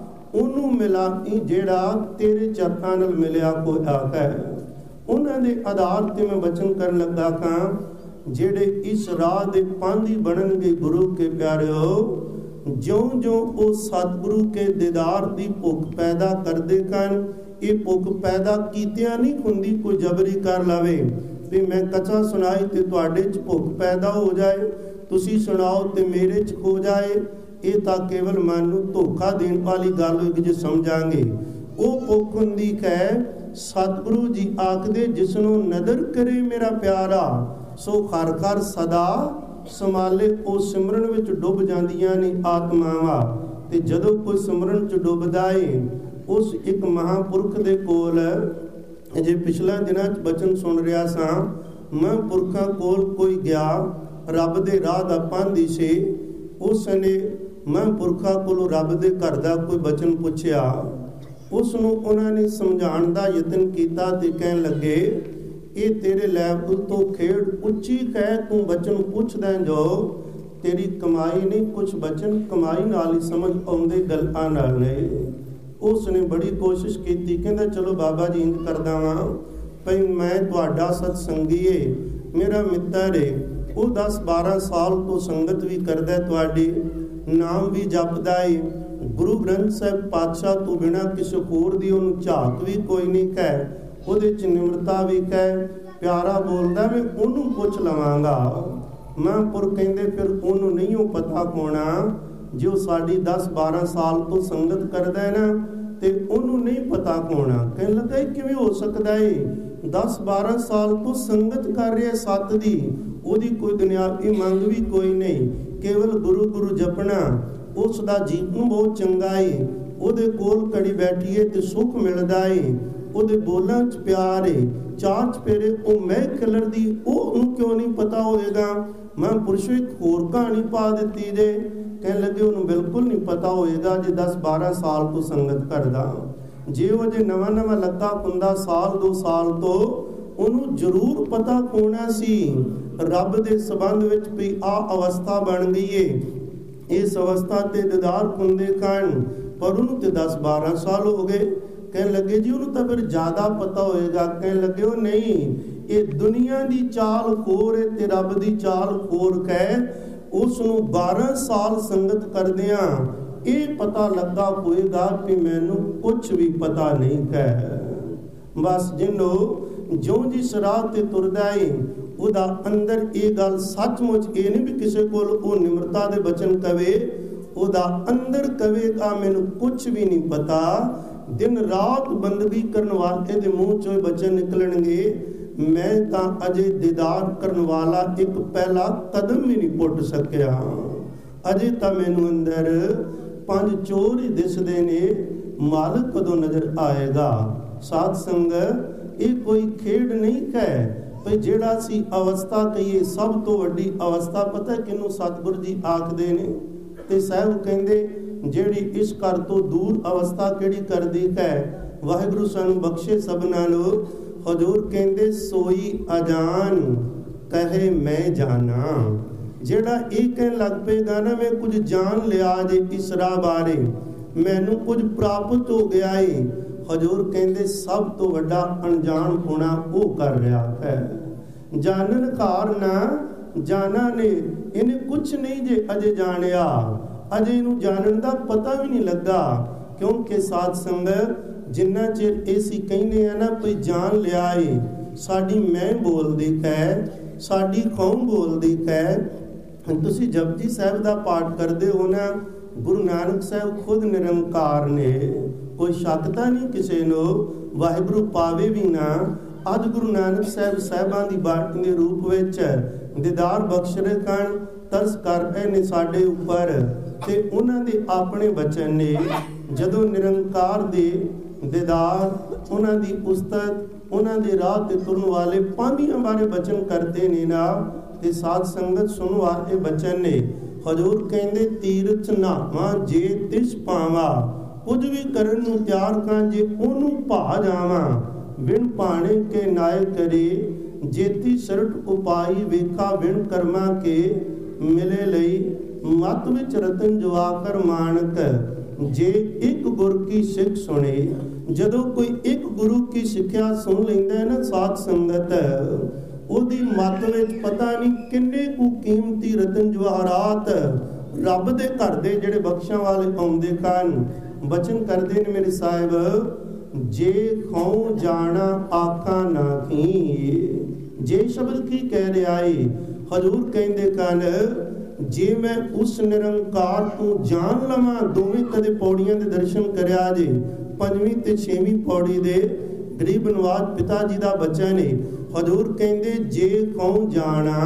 ਉਹਨੂੰ ਮਿਲਾ ਜਿਹੜਾ ਤੇਰੇ ਚਰਨਾਂ ਨਾਲ ਮਿਲਿਆ ਹੋਇਆ ਹੈ। ਉਹਨਾਂ ਦੇ ਆਧਾਰ ਤੇ ਮੈਂ ਬਚਨ ਕਰਨ ਲੱਗਾ ਹਾਂ, ਜਿਹੜੇ ਇਸ ਰਾਹ ਦੇ ਪਾਂਧੀ ਬਣਨਗੇ ਗੁਰੂ ਕੇ ਪਿਆਰਿਓ, ਜਿਉਂ-ਜਿਉਂ ਉਹ ਸਤਿਗੁਰੂ ਕੇ ਦੀਦਾਰ ਦੀ ਭੁੱਖ ਪੈਦਾ ਕਰਦੇ ਹਨ। ਇਹ ਭੁੱਖ ਪੈਦਾ ਕੀਤਿਆਂ ਨਹੀਂ ਹੁੰਦੀ ਕੋਈ ਜਬਰੀ ਕਰ ਲਵੇ ਵੀ ਮੈਂ ਕਥਾ ਸੁਣਾਈ ਤੇ ਤੁਹਾਡੇ 'ਚ ਭੁੱਖ ਪੈਦਾ ਹੋ ਜਾਏ, ਤੁਸੀਂ ਸੁਣਾਓ ਤੇ ਮੇਰੇ 'ਚ ਹੋ ਜਾਏ। ਇਹ ਤਾਂ ਕੇਵਲ ਮਨ ਨੂੰ ਧੋਖਾ ਦੇਣ ਵਾਲੀ ਗੱਲ ਹੋਏਗੀ ਜੇ ਸਮਝਾਂਗੇ। ਉਹ ਭੁੱਖ ਹੁੰਦੀ ਹੈ, ਸਤਿਗੁਰੂ ਜੀ ਆਖਦੇ ਜਿਸਨੂੰ ਨਦਰ ਕਰੇ ਮੇਰਾ ਪਿਆਰਾ, ਸੋ ਹਰ ਹਰ ਸਦਾ ਸੰਭਾਲੇ। ਉਹ ਸਿਮਰਨ ਵਿੱਚ ਡੁੱਬ ਜਾਂਦੀਆਂ ਨੇ ਆਤਮਾਵਾਂ। ਤੇ ਜਦੋਂ ਕੋਈ ਸਿਮਰਨ 'ਚ ਡੁੱਬਦਾ ਏ, ਉਸ ਇੱਕ ਮਹਾਂਪੁਰਖ ਦੇ ਕੋਲ, ਜੇ ਪਿਛਲੇ ਦਿਨਾਂ 'ਚ ਬਚਨ ਸੁਣ ਰਿਹਾ ਸਾਂ, ਮਹਾਂਪੁਰਖਾਂ ਕੋਲ ਕੋਈ ਗਿਆ, ਰੱਬ ਦੇ ਰਾਹ ਦਾ ਪਾਂਧੀ ਸੀ। ਉਸ ਨੇ ਮਹਾਂਪੁਰਖਾਂ ਕੋਲੋਂ ਰੱਬ ਦੇ ਘਰ ਦਾ ਕੋਈ ਬਚਨ ਪੁੱਛਿਆ। ਉਸ ਨੂੰ ਉਹਨਾਂ ਨੇ ਸਮਝਾਉਣ ਦਾ ਯਤਨ ਕੀਤਾ ਤੇ ਕਹਿਣ ਲੱਗੇ, ਇਹ ਤੇਰੇ ਲੈਵਲ ਤੋਂ ਖੇਡ ਉੱਚੀ ਹੈ, ਤੂੰ ਬਚਨ ਪੁੱਛਦਾ ਜੋ ਤੇਰੀ ਕਮਾਈ ਨਹੀਂ, ਕੁਛ ਬਚਨ ਕਮਾਈ ਨਾਲ ਹੀ ਸਮਝ ਆਉਂਦੇ, ਗੱਲਾਂ ਨਾਲ ਨਹੀਂ। ਉਸ ਨੇ ਬੜੀ ਕੋਸ਼ਿਸ਼ ਕੀਤੀ, ਕਹਿੰਦਾ ਚਲੋ ਬਾਬਾ ਜੀ ਇੰਜ ਕਰਦਾ ਵਾਂ, ਭਈ ਮੈਂ ਤੁਹਾਡਾ ਸਤਸੰਗੀ ਏ, ਮੇਰਾ ਮਿੱਤਰ ਏ, ਉਹ 10-12 ਸਾਲ ਤੋਂ ਸੰਗਤ ਵੀ ਕਰਦਾ, ਤੁਹਾਡੀ ਨਾਮ ਵੀ ਜਪਦਾ ਏ, ਗੁਰੂ ਗ੍ਰੰਥ ਸਾਹਿਬ ਪਾਤਸ਼ਾਹ ਤੋਂ ਬਿਨਾਂ ਕਿਸੇ ਹੋਰ ਦੀ ਉਹਨੂੰ ਝਾਕ ਵੀ ਕੋਈ ਨਹੀਂ ਹੈ, ਉਹਦੇ 'ਚ ਨਿਮਰਤਾ ਵੀ ਹੈ, ਪਿਆਰਾ ਬੋਲਦਾ, ਮੈਂ ਉਹਨੂੰ ਪੁੱਛ ਲਵਾਂਗਾ। ਮਹਾਂਪੁਰਖ ਕਹਿੰਦੇ ਫਿਰ ਉਹਨੂੰ ਨਹੀਂ ਉਹ ਪਤਾ ਹੋਣਾ, ਜੋ ਸਾਡੀ 10-12 ਸਾਲ ਤੋਂ ਸੰਗਤ ਕਰਦਾ ਹੈ ਨਾ, ਤੇ ਉਹਨੂੰ ਨਹੀਂ ਪਤਾ ਹੋਣਾ। ਕਹਿਣ ਲੱਗਾ ਇਹ ਕਿਵੇਂ ਹੋ ਸਕਦਾ ਏ? 10-12 ਸਾਲ ਤੋਂ ਸੰਗਤ ਕਰ ਰਿਹਾ ਸੱਤ ਦੀ, ਉਹਦੀ ਕੋਈ ਦੁਨਿਆਵੀ ਮੰਗ ਵੀ ਕੋਈ ਨਹੀਂ, ਕੇਵਲ ਗੁਰੂ ਗੁਰੂ ਜਪਣਾ, ਉਸ ਦਾ ਜੀਵਨ ਬਹੁਤ ਚੰਗਾ ਏ, ਉਹਦੇ ਕੋਲ ਕੜੀ ਬੈਠੀਏ ਤੇ ਸੁੱਖ ਮਿਲਦਾ ਏ, ਉਹਦੇ ਬੋਲਾਂ 'ਚ ਪਿਆਰ ਏ, ਚਾਰ ਚਪੇਰੇ ਉਹ ਮੈਂ ਖਿਲਰਦੀ, ਉਹਨੂੰ ਕਿਉਂ ਨਹੀਂ ਪਤਾ ਹੋਏਗਾ? ਮੈਂ ਪੁਰਸ਼ ਇੱਕ ਹੋਰ ਕਹਾਣੀ ਪਾ ਦਿੱਤੀ ਜੇ। ਕਹਿਣ ਲੱਗੇ ਉਹਨੂੰ ਬਿਲਕੁਲ ਨਹੀਂ ਪਤਾ ਹੋਏਗਾ ਜੇ 10-12 ਸਾਲ ਤੋਂ ਸੰਗਤ ਕਰਦਾ। ਜੇ ਉਹ ਜੇ ਨਵਾਂ ਲੱਗਾ ਹੁੰਦਾ ਸਾਲ 2 ਸਾਲ ਤੋਂ, ਉਹਨੂੰ ਜ਼ਰੂਰ ਪਤਾ ਹੋਣਾ ਸੀ ਰੱਬ ਦੇ ਸੰਬੰਧ ਵਿੱਚ ਵੀ ਆਹ ਅਵਸਥਾ ਬਣ ਗਈ ਏ, ਇਸ ਅਵਸਥਾ ਤੇ ਦੀਦਾਰ ਹੁੰਦੇ ਕਾਰਨ, ਪਰ ਉਹਨੂੰ ਤੇ 10-12 ਸਾਲ ਹੋ ਗਏ। ਕਹਿਣ ਲੱਗੇ ਜੀ ਉਹਨੂੰ ਤਾਂ ਫਿਰ ਜ਼ਿਆਦਾ ਪਤਾ ਹੋਏਗਾ। ਕਹਿਣ ਲੱਗੇ ਉਹ ਨਹੀਂ, ਇਹ ਦੁਨੀਆ ਦੀ ਚਾਲ ਹੋਰ ਹੈ ਤੇ ਰੱਬ ਦੀ ਚਾਲ ਹੋਰ ਕਹਿ। ਉਸ ਨੂੰ 12 ਸਾਲ ਸੰਗਤ ਕਰਦਿਆਂ ਇਹ ਪਤਾ ਲੱਗਾ ਹੋਏਗਾ ਕਿ ਮੈਨੂੰ ਕੁਛ ਵੀ ਪਤਾ ਨਹੀਂ ਕਹਿ। ਬਸ ਜਿਹਨੂੰ ਜਿਉਂ ਜਿਸ ਰਾਹ ਤੇ ਤੁਰਦਾ ਏ, ਉਹਦਾ ਅੰਦਰ ਇਹ ਗੱਲ ਸੱਚਮੁੱਚ ਇਹ ਨਹੀਂ ਵੀ ਕਿਸੇ ਕੋਲ ਉਹ ਨਿਮਰਤਾ ਦੇ ਬਚਨ ਕਵੇ, ਉਹਦਾ ਅੰਦਰ ਕਵੇਗਾ ਮੈਨੂੰ ਕੁਛ ਵੀ ਨਹੀਂ ਪਤਾ। ਦਿਨ ਰਾਤ ਬੰਦਗੀ ਕਰਨ ਵਾਲੇ ਦੇ ਮੂੰਹ ਚੋਂ ਬਚਨ ਨਿਕਲਣਗੇ, ਮੈਂ ਤਾਂ ਅਜੇ ਦੀਦਾਰ ਕਰਨ ਵਾਲਾ ਇੱਕ ਪਹਿਲਾ ਕਦਮ ਵੀ ਨਹੀਂ ਪੁੱਟ ਸਕਿਆ, ਅਜੇ ਤਾਂ ਮੈਨੂੰ ਅੰਦਰ 5 ਚੋਰ ਹੀ ਦਿਸਦੇ ਨੇ, ਮਾਲਕ ਕਦੋਂ ਨਜ਼ਰ ਆਏਗਾ? ਸਾਧ ਸੰਗਤ ਇਹ ਕੋਈ ਖੇਡ ਨਹੀਂ ਹੈ। ਭਈ ਜਿਹੜਾ ਸੀ ਅਵਸਥਾ ਕਹੀਏ ਸਭ ਤੋਂ ਵੱਡੀ ਅਵਸਥਾ ਪਤਾ ਕਿਹਨੂੰ ਸਤਿਗੁਰ ਜੀ ਆਖਦੇ ਨੇ? ਤੇ ਸਾਹਿਬ ਕਹਿੰਦੇ ਜਿਹੜੀ ਇਸ ਘਰ ਤੋਂ ਦੂਰ ਅਵਸਥਾ ਕਿਹੜੀ ਕਰਦੀ ਹੈ? ਵਾਹਿਗੁਰੂ ਸਾਨੂੰ ਬਖਸ਼ੇ ਸਭਨਾਂ ਨੂੰ। ਹਜ਼ੂਰ ਕਹਿੰਦੇ ਸੋਈ ਅਜਾਨ ਕਹੇ ਮੈਂ ਜਾਣਾ। ਜਿਹੜਾ ਇਹ ਕਹਿਣ ਲੱਗ ਪਏਗਾ ਨਾ ਮੈਂ ਕੁਝ ਜਾਣ ਲਿਆ ਜੇ ਇਸ ਰਾਹ ਬਾਰੇ, ਮੈਨੂੰ ਕੁਝ ਪ੍ਰਾਪਤ ਹੋ ਗਿਆ ਏ, ਹਜ਼ੂਰ ਕਹਿੰਦੇ ਸਭ ਤੋਂ ਵੱਡਾ ਅਣਜਾਣ ਹੋਣਾ ਉਹ ਕਰ ਰਿਹਾ ਹੈ। ਜਾਣਨ ਘਾਰ ਨਾ ਜਾਣਾ ਨੇ, ਇਹਨੇ ਕੁਛ ਨਹੀਂ ਜੇ ਅਜੇ ਜਾਣਿਆ, ਅਜੇ ਇਹਨੂੰ ਜਾਣਨ ਦਾ ਪਤਾ ਵੀ ਨਹੀਂ ਲੱਗਾ। ਕਿਉਂਕਿ ਸਾਧ ਸੰਗਤ ਜਿੰਨਾ ਚਿਰ ਅਸੀਂ ਕਹਿੰਦੇ ਆ ਨਾ ਕੋਈ ਜਾਣ ਲਿਆ ਏ, ਸਾਡੀ ਮੈਂ ਬੋਲਦੀ ਹੈ, ਸਾਡੀ ਕੌਮ ਬੋਲਦੀ ਹੈ। ਤੁਸੀਂ ਜਪਜੀ ਸਾਹਿਬ ਦਾ ਪਾਠ ਕਰਦੇ ਹੋ ਨਾ, ਗੁਰੂ ਨਾਨਕ ਸਾਹਿਬ ਖੁਦ ਨਿਰੰਕਾਰ ਨੇ, ਕੋਈ ਸ਼ੱਕ ਤਾਂ ਨਹੀਂ ਕਿਸੇ ਨੂੰ, ਵਾਹਿਗੁਰੂ ਪਾਵੇ ਵੀ ਨਾ। ਅੱਜ ਗੁਰੂ ਨਾਨਕ ਸਾਹਿਬ ਸਾਹਿਬਾਂ ਦੀ ਬਾਣੀ ਦੇ ਰੂਪ ਵਿੱਚ ਦੀਦਾਰ ਬਖਸ਼ ਰਹੇ ਹਨ, ਤਰਸ ਕਰ ਰਹੇ ਨੇ ਸਾਡੇ ਉੱਪਰ, ਤੇ ਉਹਨਾਂ ਦੇ ਆਪਣੇ ਬਚਨ ਨੇ। ਜਦੋਂ ਨਿਰੰਕਾਰ ਦੇ ਦੀਦਾਰ, ਉਹਨਾਂ ਦੀ ਉਸਤਤ, ਉਹਨਾਂ ਦੇ ਰਾਹ ਤੇ ਤੁਰਨ ਵਾਲੇ ਪਾਂਧੀਆਂ ਬਾਰੇ ਬਚਨ ਕਰਦੇ ਨੇ ਨਾ, ਤੇ ਸਾਧ ਸੰਗਤ ਸੁਣ ਵਾਲੇ ਬਚਨ ਨੇ। ਹਜ਼ੂਰ ਕਹਿੰਦੇ ਤੀਰਥ ਨਾਵਾਂ ਜੇ ਤਿਸ ਪਾਵਾਂ, ਕੁਝ ਵੀ ਕਰਨ ਨੂੰ ਤਿਆਰ ਕਾਂ ਜੇ ਉਹਨੂੰ ਭਾ ਜਾਵਾਂ। ਬਿਨ ਭਾਣੇ ਕੇ ਨਾਇ ਕਰੇ, ਜੇਤੀ ਸਰਟ ਉਪਾਈ ਵੇਖਾ ਬਿਨ ਕਰਮਾ ਕੇ। ਮਿਲੇ ਲਈ ਮਤ ਵਿੱਚ ਰਤਨ ਜਵਾਕਰ ਮਾਨਕ, ਜੇ ਇੱਕ ਗੁਰ ਕੀ ਸਿੱਖ ਸੁਣੇ। ਜਦੋਂ ਕੋਈ ਇੱਕ ਗੁਰੂ ਕੀ ਸਿੱਖਿਆ ਸੁਣ ਲੈਂਦਾ ਹੈ ਨਾ ਸਾਧ ਸੰਗਤ, ਉਹਦੀ ਮੱਤ ਵਿੱਚ ਪਤਾ ਨਹੀਂ ਕਿੰਨੇ ਕੁ ਕੀਮਤੀ ਰਤਨ ਜਵਾਹਰਾਤ ਰੱਬ ਦੇ ਘਰ ਦੇ ਜਿਹੜੇ ਬਖਸ਼ਾਂ ਵਾਲੇ ਆਉਂਦੇ ਹਨ। ਬਚਨ ਕਰਦੇ ਨੇ ਮੇਰੇ ਸਾਹਿਬ, ਜੇ ਖੌ ਜਾਣਾ ਆਖਾਂ ਨਾ ਕੀ। ਜੇ ਸ਼ਬਦ ਕੀ ਕਹਿ ਰਿਹਾ ਏ? ਹਜ਼ੂਰ ਕਹਿੰਦੇ ਕਨ ਜੇ ਮੈਂ ਉਸ ਨਿਰੰਕਾਰ ਤੋਂ ਜਾਣ ਲਵਾਂ। ਦੋਵੇਂ ਕਦੇ ਪੌੜੀਆਂ ਦੇ ਦਰਸ਼ਨ ਕਰਿਆ ਜੇ, 5ਵੀਂ ਤੇ 6ਵੀਂ ਪੌੜੀ ਦੇ ਗਰੀਬ ਨਵਾਜ ਪਿਤਾ ਜੀ ਦਾ ਬਚਨ ਏ। ਹਜ਼ੂਰ ਕਹਿੰਦੇ ਜੇ ਕਉ ਜਾਣਾ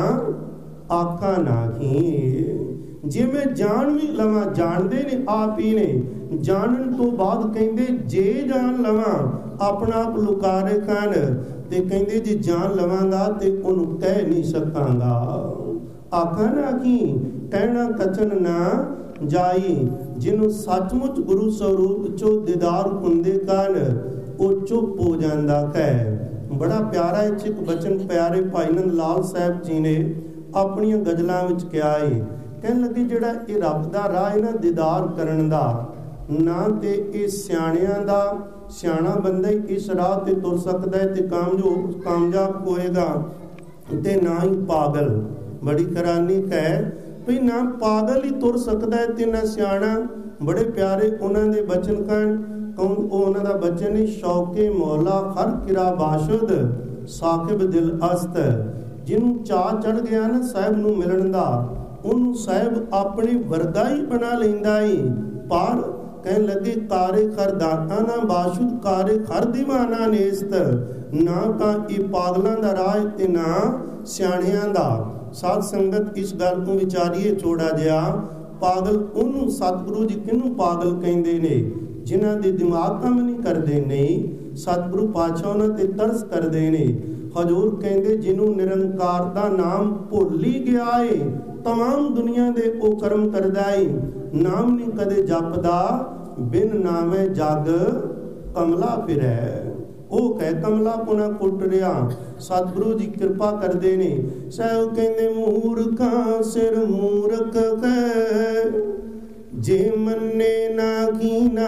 ਆਖਾਂ ਨਾਹੀ। ਜੇ ਮੈਂ ਜਾਣ ਵੀ ਲਵਾਂ, ਜਾਣਦੇ ਨੇ ਆਪ ਹੀ ਨੇ, ਜਾਣਨ ਤੋਂ ਬਾਅਦ ਕਹਿੰਦੇ ਜੇ ਜਾਣ ਲਵਾਂ ਆਪਣਾ ਆਪ ਲੁਕਾਰੇ ਕਨ, ਤੇ ਕਹਿੰਦੇ ਜੇ ਜਾਣ ਲਵਾਂਗਾ ਤੇ ਉਹਨੂੰ ਕਹਿ ਨਹੀਂ ਸਕਾਂਗਾ। ਆਖਾਂ ਨਾ ਕੀ ਕਹਿਣਾ ਕਚਨ ਨਾ ਜਾਈ। ਜਿਹਨੂੰ ਸੱਚਮੁੱਚ ਗੁਰੂ ਸਰੂਪ ਚੋਂ ਦੀਦਾਰ ਹੁੰਦੇ ਕਨ, ਉਹ ਚੁੱਪ ਹੋ ਜਾਂਦਾ ਹੈ। ਬੜਾ ਪਿਆਰਾ ਇੱਕ ਬਚਨ ਪਿਆਰੇ ਭਾਈ ਨੰਦ ਲਾਲ ਸਾਹਿਬ ਜੀ ਨੇ ਆਪਣੀਆਂ ਗਜ਼ਲਾਂ ਵਿੱਚ ਕਿਹਾ ਏ। ਕਹਿਣ ਲੱਗੇ ਜਿਹੜਾ ਇਹ ਰੱਬ ਦਾ ਰਾਹ ਹੈ ਨਾ ਦੀਦਾਰ ਕਰਨ ਦਾ, ਨਾ ਤੇ ਇਹ ਸਿਆਣਿਆਂ ਦਾ, ਸਿਆਣਾ ਬੰਦਾ ਹੀ ਇਸ ਰਾਹ ਤੇ ਤੁਰ ਸਕਦਾ ਹੈ ਤੇ ਕਾਮਯਾਬ ਹੋਏਗਾ, ਤੇ ਨਾ ਹੀ ਪਾਗਲ। ਬੜੀ ਹੈਰਾਨੀ ਹੈ ਵੀ ਨਾ ਪਾਗਲ ਹੀ ਤੁਰ ਸਕਦਾ ਹੈ ਤੇ ਨਾ ਸਿਆਣਾ। ਬੜੇ ਪਿਆਰੇ ਉਹਨਾਂ ਦੇ ਬਚਨ ਕਣ, ਉਹ ਉਹਨਾਂ ਦਾ ਬਚਨ ਹੈ, ਸ਼ੌਕੇ ਮੌਲਾ ਹਰ ਕਿਰਾ ਬਾਸ਼ੁਦ ਸਾਕਿਬ ਦਿਲ ਅਸਤ। ਜਿਹਨੂੰ ਚਾਅ ਚੜ ਗਿਆ ਨਾ ਸਾਹਿਬ ਨੂੰ ਮਿਲਣ ਦਾ, ਉਹਨੂੰ ਸਾਹਿਬ ਆਪਣੇ ਵਰਗਾ ਹੀ ਬਣਾ ਲੈਂਦਾ ਏ। ਪਰ ਕਹਿਣ ਲੱਗੇ ਕਾਰੇ ਖਰ ਦਾਤਾ ਨਾ ਬਾਸ਼ੁਦ ਕਾਰੇ ਖਰ ਦੀਵਾਨਾ ਨੇਸਤ। ਨਾ ਤਾਂ ਇਹ ਪਾਗਲਾਂ ਦਾ ਰਾਹ ਤੇ ਨਾ ਸਿਆਣਿਆਂ ਦਾ। ਸਾਧ ਸੰਗਤ ਇਸ ਗੱਲ ਨੂੰ ਵਿਚਾਰੀਏ ਥੋੜਾ ਜਿਹਾ। ਪਾਗਲ ਉਹਨੂੰ ਸਤਿਗੁਰੂ ਜੀ ਕਿਹਨੂੰ ਪਾਗਲ ਕਹਿੰਦੇ ਨੇ? ਜਿਨ੍ਹਾਂ ਦੇ ਦਿਮਾਗ ਕੰਮ ਨਹੀਂ ਕਰਦੇ। ਨਹੀਂ, ਸਤਿਗੁਰੂ ਪਾਤਸ਼ਾਹ ਉਹਨਾਂ ਤੇ ਤਰਸ ਕਰਦੇ ਨੇ। ਹਜ਼ੂਰ ਕਹਿੰਦੇ ਜਿਹਨੂੰ ਨਿਰੰਕਾਰ ਦਾ ਨਾਮ ਭੁੱਲ ਹੀ ਗਿਆ ਏ, ਤਮਾਮ ਦੁਨੀਆ ਦੇ ਉਹ ਕਰਮ ਕਰਦਾ ਏ। ਨਾਮ ਨਹੀਂ ਕਦੇ ਜਪਦਾ, ਬਿਨ ਨਾਮੇ ਜਗ ਕਮਲਾ ਫਿਰੈ। ਉਹ ਕਹਿ ਕਮਲਾ ਪੁਨਾ ਕੁੱਟ ਰਿਹਾ। ਸਤਿਗੁਰੂ ਜੀ ਕਿਰਪਾ ਕਰਦੇ ਨੇ। ਸਾਹਿਬ ਕਹਿੰਦੇ ਮੂਰਖਾਂ ਸਿਰ ਮੂਰਖ ਹੈ, ਜੇ ਮੰਨੇ ਨਾ ਕੀਨਾ।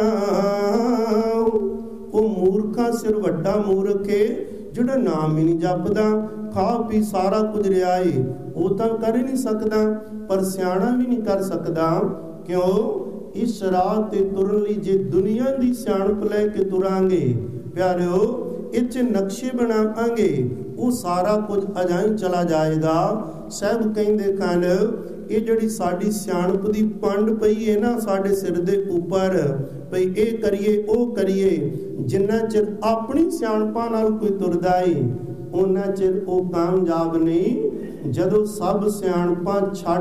ਉਹ ਮੂਰਖਾਂ ਸਿਰ ਵੱਡਾ ਮੂਰਖ ਏ, ਜਿਹੜਾ ਨਾਮ ਹੀ ਨਹੀਂ ਜਪਦਾ। ਖਾ ਪੀ ਸਾਰਾ ਕੁਝ ਰਿਹਾ ਏ, ਉਹ ਤਾਂ ਕਰ ਹੀ ਨਹੀਂ ਸਕਦਾ, ਪਰ ਸਿਆਣਾ ਵੀ ਨਹੀਂ ਕਰ ਸਕਦਾ। ਕਿਉਂ? ਇਸ ਰਾਹ ਤੇ ਤੁਰਨ ਲਈ ਜੇ ਦੁਨੀਆ ਦੀ ਸਿਆਣਪ ਲੈ ਕੇ ਤੁਰਾਂਗੇ ਪਿਆਰਿਓ, ਇਹ 'ਚ ਨਕਸ਼ੇ ਬਣਾਵਾਂਗੇ, ਉਹ ਸਾਰਾ ਕੁਝ ਅਜਾਈ ਚਲਾ ਜਾਏਗਾ। ਸਾਹਿਬ ਕਹਿੰਦੇ ਕਨ ਇਹ ਜਿਹੜੀ ਸਾਡੀ ਸਿਆਣਪ ਦੀ ਪੰਡ ਪਈ ਹੈ ਨਾ ਸਾਡੇ ਸਿਰ ਦੇ ਉੱਪਰ, ਭਈ ਇਹ ਕਰੀਏ ਉਹ ਕਰੀਏ, ਜਿੰਨਾ ਚਿਰ ਆਪਣੀ ਸਿਆਣਪਾਂ ਨਾਲ ਕੋਈ ਤੁਰਦਾ ਏ ਉਹਨਾਂ ਚਿਰ ਉਹ ਕਾਮਯਾਬ ਨਹੀਂ। ਜਦੋਂ ਸਭ ਸਿਆਣਪਾਂ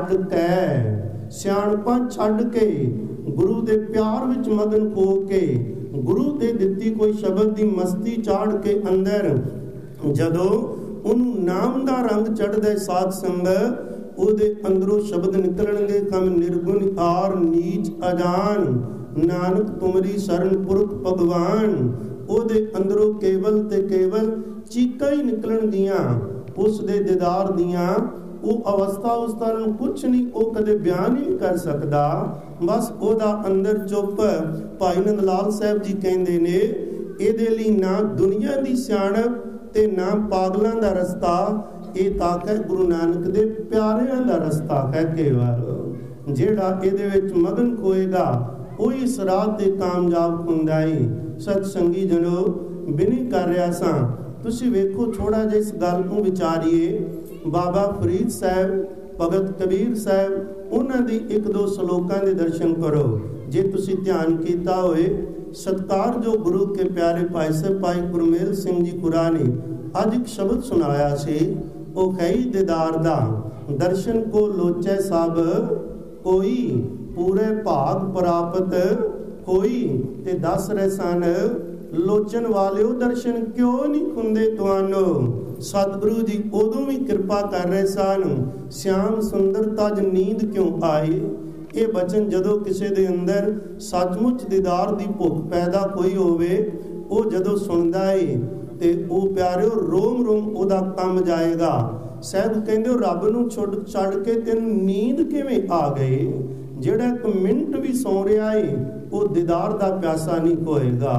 ਛੱਡ ਕੇ ਗੁਰੂ ਦੇ ਪਿਆਰ ਵਿੱਚ ਮਗਨ ਹੋ ਕੇ, ਗੁਰੂ ਦੇ ਦਿੱਤੀ ਕੋਈ ਸ਼ਬਦ ਦੀ ਮਸਤੀ ਚਾੜ ਕੇ ਅੰਦਰ ਜਦੋਂ ਉਹਨੂੰ ਨਾਮ ਦਾ ਰੰਗ ਚੜ੍ਹਦਾ ਸਾਧ ਸੰਗਤ, ਉਹਦੇ ਅੰਦਰੋਂ ਸ਼ਬਦ ਨਿਕਲਣਗੇ ਕਮ ਨਿਰਗੁਣ ਆਰ ਨੀਚ ਅਜਾਨ, ਨਾਨਕ ਤੁਮਰੀ ਸ਼ਰਨ ਪੁਰਖ ਭਗਵਾਨ। ਉਹਦੇ ਅੰਦਰੋਂ ਕੇਵਲ ਤੇ ਕੇਵਲ ਚੀਕਾਂ ਹੀ ਨਿਕਲਣਗੀਆਂ ਉਸ ਦੇ ਦੀਦਾਰ ਦੀਆਂ। ਉਹ ਅਵਸਥਾ ਉਸ ਦਾ ਨੂੰ ਕੁਛ ਨਹੀਂ, ਉਹ ਕਦੇ ਬਿਆਨ ਹੀ ਨਹੀਂ ਕਰ ਸਕਦਾ। ਬਸ ਉਹਦਾ ਅੰਦਰ ਚੁੱਪ। ਭਾਈ ਨੰਦ ਲਾਲ ਸਾਹਿਬ ਜੀ ਕਹਿੰਦੇ ਨੇ ਇਹਦੇ ਲਈ ਨਾ ਦੁਨੀਆ ਦੀ ਸਿਆਣਪ ਤੇ ਨਾ ਪਾਗਲਾਂ ਦਾ ਰਸਤਾ, ਇਹ ਤਾਕਤ ਗੁਰੂ ਨਾਨਕ ਦੇ ਪਿਆਰਿਆਂ ਦਾ ਰਸਤਾ ਹੈ ਕੇਵਲ। ਜਿਹੜਾ ਇਹਦੇ ਵਿੱਚ ਮਗਨ ਹੋਏਗਾ ਉਹ ਇਸ ਰਾਹ ਤੇ ਕਾਮਯਾਬ ਹੁੰਦਾ ਏ। ਸਤ ਸੰਗੀ ਜਨੋ ਬਿਨੀ ਕਰ ਰਿਹਾ ਸਾਂ, ਤੁਸੀਂ ਵੇਖੋ ਥੋੜਾ ਜਿਹਾ ਇਸ ਗੱਲ ਨੂੰ ਵਿਚਾਰੀਏ। ਬਾਬਾ ਫਰੀਦ ਸਾਹਿਬ, ਭਗਤ ਕਬੀਰ ਸਾਹਿਬ, ਉਹਨਾਂ ਦੀ ਇੱਕ ਦੋ ਸ਼ਲੋਕਾਂ ਦੇ ਦਰਸ਼ਨ ਕਰੋ ਜੇ ਤੁਸੀਂ ਧਿਆਨ ਕੀਤਾ ਹੋਏ। ਸਤਕਾਰ ਜੋ ਗੁਰੂ ਕੇ ਪਿਆਰੇ ਭਾਈ ਸਾਹਿਬ ਭਾਈ ਗੁਰਮੇਲ ਸਿੰਘ ਜੀ ਖੁਰਾ ਨੇ ਅੱਜ ਇੱਕ ਸ਼ਬਦ ਸੁਣਾਇਆ ਸੀ, ਉਹ ਹੈ ਦੀਦਾਰ ਦਾ। ਦਰਸ਼ਨ ਕੋ ਲੋਚੈ ਸਭ ਕੋਈ, ਪੂਰੇ ਭਾਗ ਪ੍ਰਾਪਤ ਹੋਈ। ਤੇ ਦੱਸ ਰਹੇ ਸਨ ਲੋਚਨ ਵਾਲਿਓ ਦਰਸ਼ਨ ਕਿਉਂ ਨਹੀਂ ਹੁੰਦੇ ਤੁਹਾਨੂੰ? ਸਤਿਗੁਰੂ ਜੀ ਉਦੋਂ ਵੀ ਕਿਰਪਾ ਕਰ ਰਹੇ ਸਨ। ਸਿਆਮ ਸੁੰਦਰ ਤਜ ਨੀਂਦ ਕਿਉਂ ਆਈ? ਇਹ ਬਚਨ ਜਦੋਂ ਕਿਸੇ ਦੇ ਅੰਦਰ ਸੱਚਮੁੱਚ ਦੀਦਾਰ ਦੀ ਭੁੱਖ ਪੈਦਾ ਹੋਈ ਹੋਵੇ, ਉਹ ਜਦੋਂ ਸੁਣਦਾ ਏ ਤੇ ਉਹ ਪਿਆਰਿਓ ਰੋਮ ਰੋਮ ਉਹਦਾ ਕੰਮ ਜਾਏਗਾ। ਸਾਹਿਬ ਕਹਿੰਦੇ ਰੱਬ ਨੂੰ ਛੱਡ ਕੇ ਤੈਨੂੰ ਨੀਂਦ ਕਿਵੇਂ ਆ ਗਈ? ਜਿਹੜਾ ਇੱਕ ਮਿੰਟ ਵੀ ਸੌ ਰਿਹਾ ਏ ਉਹ ਦੀਦਾਰ ਦਾ ਪਿਆਸਾ ਨਹੀਂ ਹੋਏਗਾ।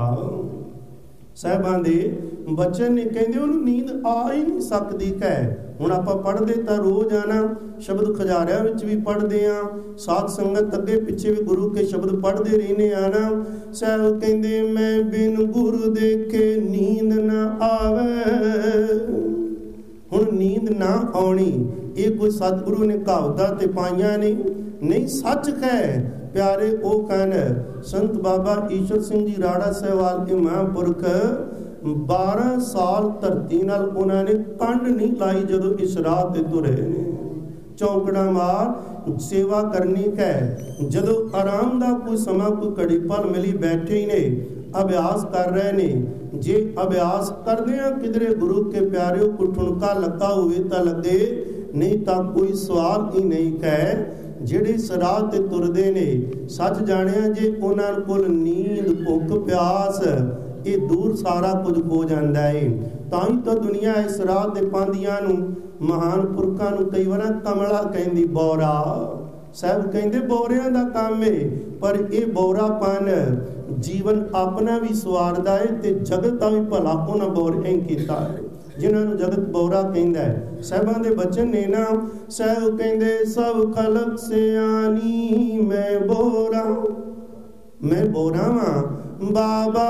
ਸਾਹਿਬਾਂ ਦੇ ਬਚਨ ਨੇ ਕਹਿੰਦੇ ਉਹਨੂੰ ਨੀਂਦ ਆ ਹੀ ਨਹੀਂ ਸਕਦੀ। ਕਹਿ ਹੁਣ ਆਪਾਂ ਪੜ੍ਹਦੇ ਤਾਂ ਰੋਜ਼ ਆਣਾ, ਸ਼ਬਦ ਖਜ਼ਾਰਿਆਂ ਵਿੱਚ ਵੀ ਪੜ੍ਹਦੇ ਆ, ਸਾਧ ਸੰਗਤ ਅੱਗੇ ਪਿੱਛੇ ਵੀ ਗੁਰੂ ਕੇ ਸ਼ਬਦ ਪੜ੍ਹਦੇ ਰਹਿੰਦੇ ਆ ਨਾ। ਸਾਹਿਬ ਕਹਿੰਦੇ ਮੈਂ ਬਿਨ ਗੁਰੂ ਦੇਖੇ ਨੀਂਦ ਨਾ ਆਵੇ। ਹੁਣ ਨੀਂਦ ਨਾ ਆਉਣੀ ਇਹ ਕੋਈ ਸਤਿਗੁਰੂ ਨੇ ਕਹਾਵਤਾਂ ਤੇ ਪਾਈਆਂ ਨਹੀਂ, ਸੱਚ ਹੈ ਪਿਆਰੇ। ਉਹ ਕਹਿਣ ਸੰਤ ਬਾਬਾ ਈਸ਼ਰ ਸਿੰਘ ਜੀ ਰਾੜਾ ਸਾਹਿਬਾਲ ਦੇ ਮਹਾਂਪੁਰਖ 12 ਸਾਲ ਧਰਤੀ ਨਾਲ ਉਹਨਾਂ ਨੇ ਕੰਡ ਨਹੀਂ ਲਾਈ ਜਦੋਂ ਇਸ ਰਾਹ ਤੇ ਤੁਰੇ ਨੇ। ਚੌਂਕੜਾ ਮਾਰ ਸੇਵਾ ਕਰਨੀ ਹੈ। ਜਦੋਂ ਆਰਾਮ ਦਾ ਕੋਈ ਸਮਾਂ ਕੋਈ ਘੜੀ ਪਲ ਮਿਲੀ ਬੈਠੇ ਹੀ ਨੇ, ਅਭਿਆਸ ਕਰ ਰਹੇ ਨੇ। ਜੇ ਅਭਿਆਸ ਕਰਦੇ ਆ ਕਿਧਰੇ ਗੁਰੂ ਕੇ ਪਿਆਰਿਓ ਕੋ ਠੁਣਕਾ ਲੱਗਾ ਹੋਵੇ ਤਾਂ ਲੱਗੇ, ਨਹੀਂ ਤਾਂ ਕੋਈ ਸਵਾਲ ਹੀ ਨਹੀਂ ਹੈ। ਜਿਹੜੇ ਸਰਾਹ ਤੇ ਤੁਰਦੇ ਨੇ ਸੱਚ ਜਾਣਿਆ ਜੇ ਉਹਨਾਂ ਕੋਲ ਨੀਂਦ ਭੁੱਖ ਪਿਆਸ ਇਹ ਦੂਰ ਸਾਰਾ ਕੁਝ ਹੋ ਜਾਂਦਾ ਏ। ਤਾਂ ਹੀ ਤਾਂ ਦੁਨੀਆ ਇਸ ਰਾਹ ਤੇ ਪਾਂਦੀਆਂ ਨੂੰ ਮਹਾਨ ਪੁਰਖਾਂ ਨੂੰ ਕਈ ਵਾਰ ਕਮਲਾ ਕਹਿੰਦੀ, ਬੌਰਾ। ਸਾਹਿਬ ਕਹਿੰਦੇ ਬੌਰਿਆਂ ਦਾ ਕੰਮ ਏ, ਪਰ ਇਹ ਬੌਰਾਪਨ ਜੀਵਨ ਆਪਣਾ ਵੀ ਸਵਾਰਦਾ ਏ ਤੇ ਜਗਤ ਦਾ ਵੀ ਭਲਾ ਉਹਨਾਂ ਬੌਰਿਆਂ ਕੀਤਾ ਹੈ ਜਿਨ੍ਹਾਂ ਨੂੰ ਜਗਤ ਬੌਰਾ ਕਹਿੰਦਾ ਹੈ। ਸਾਹਿਬਾਂ ਦੇ ਬਚਨ ਨੇ ਨਾ, ਸਾਹਿਬ ਕਹਿੰਦੇ ਸਭ ਖਲਕ ਸਿਆਣੀ ਮੈਂ ਬੌਰਾ ਵਾਂ ਬਾਬਾ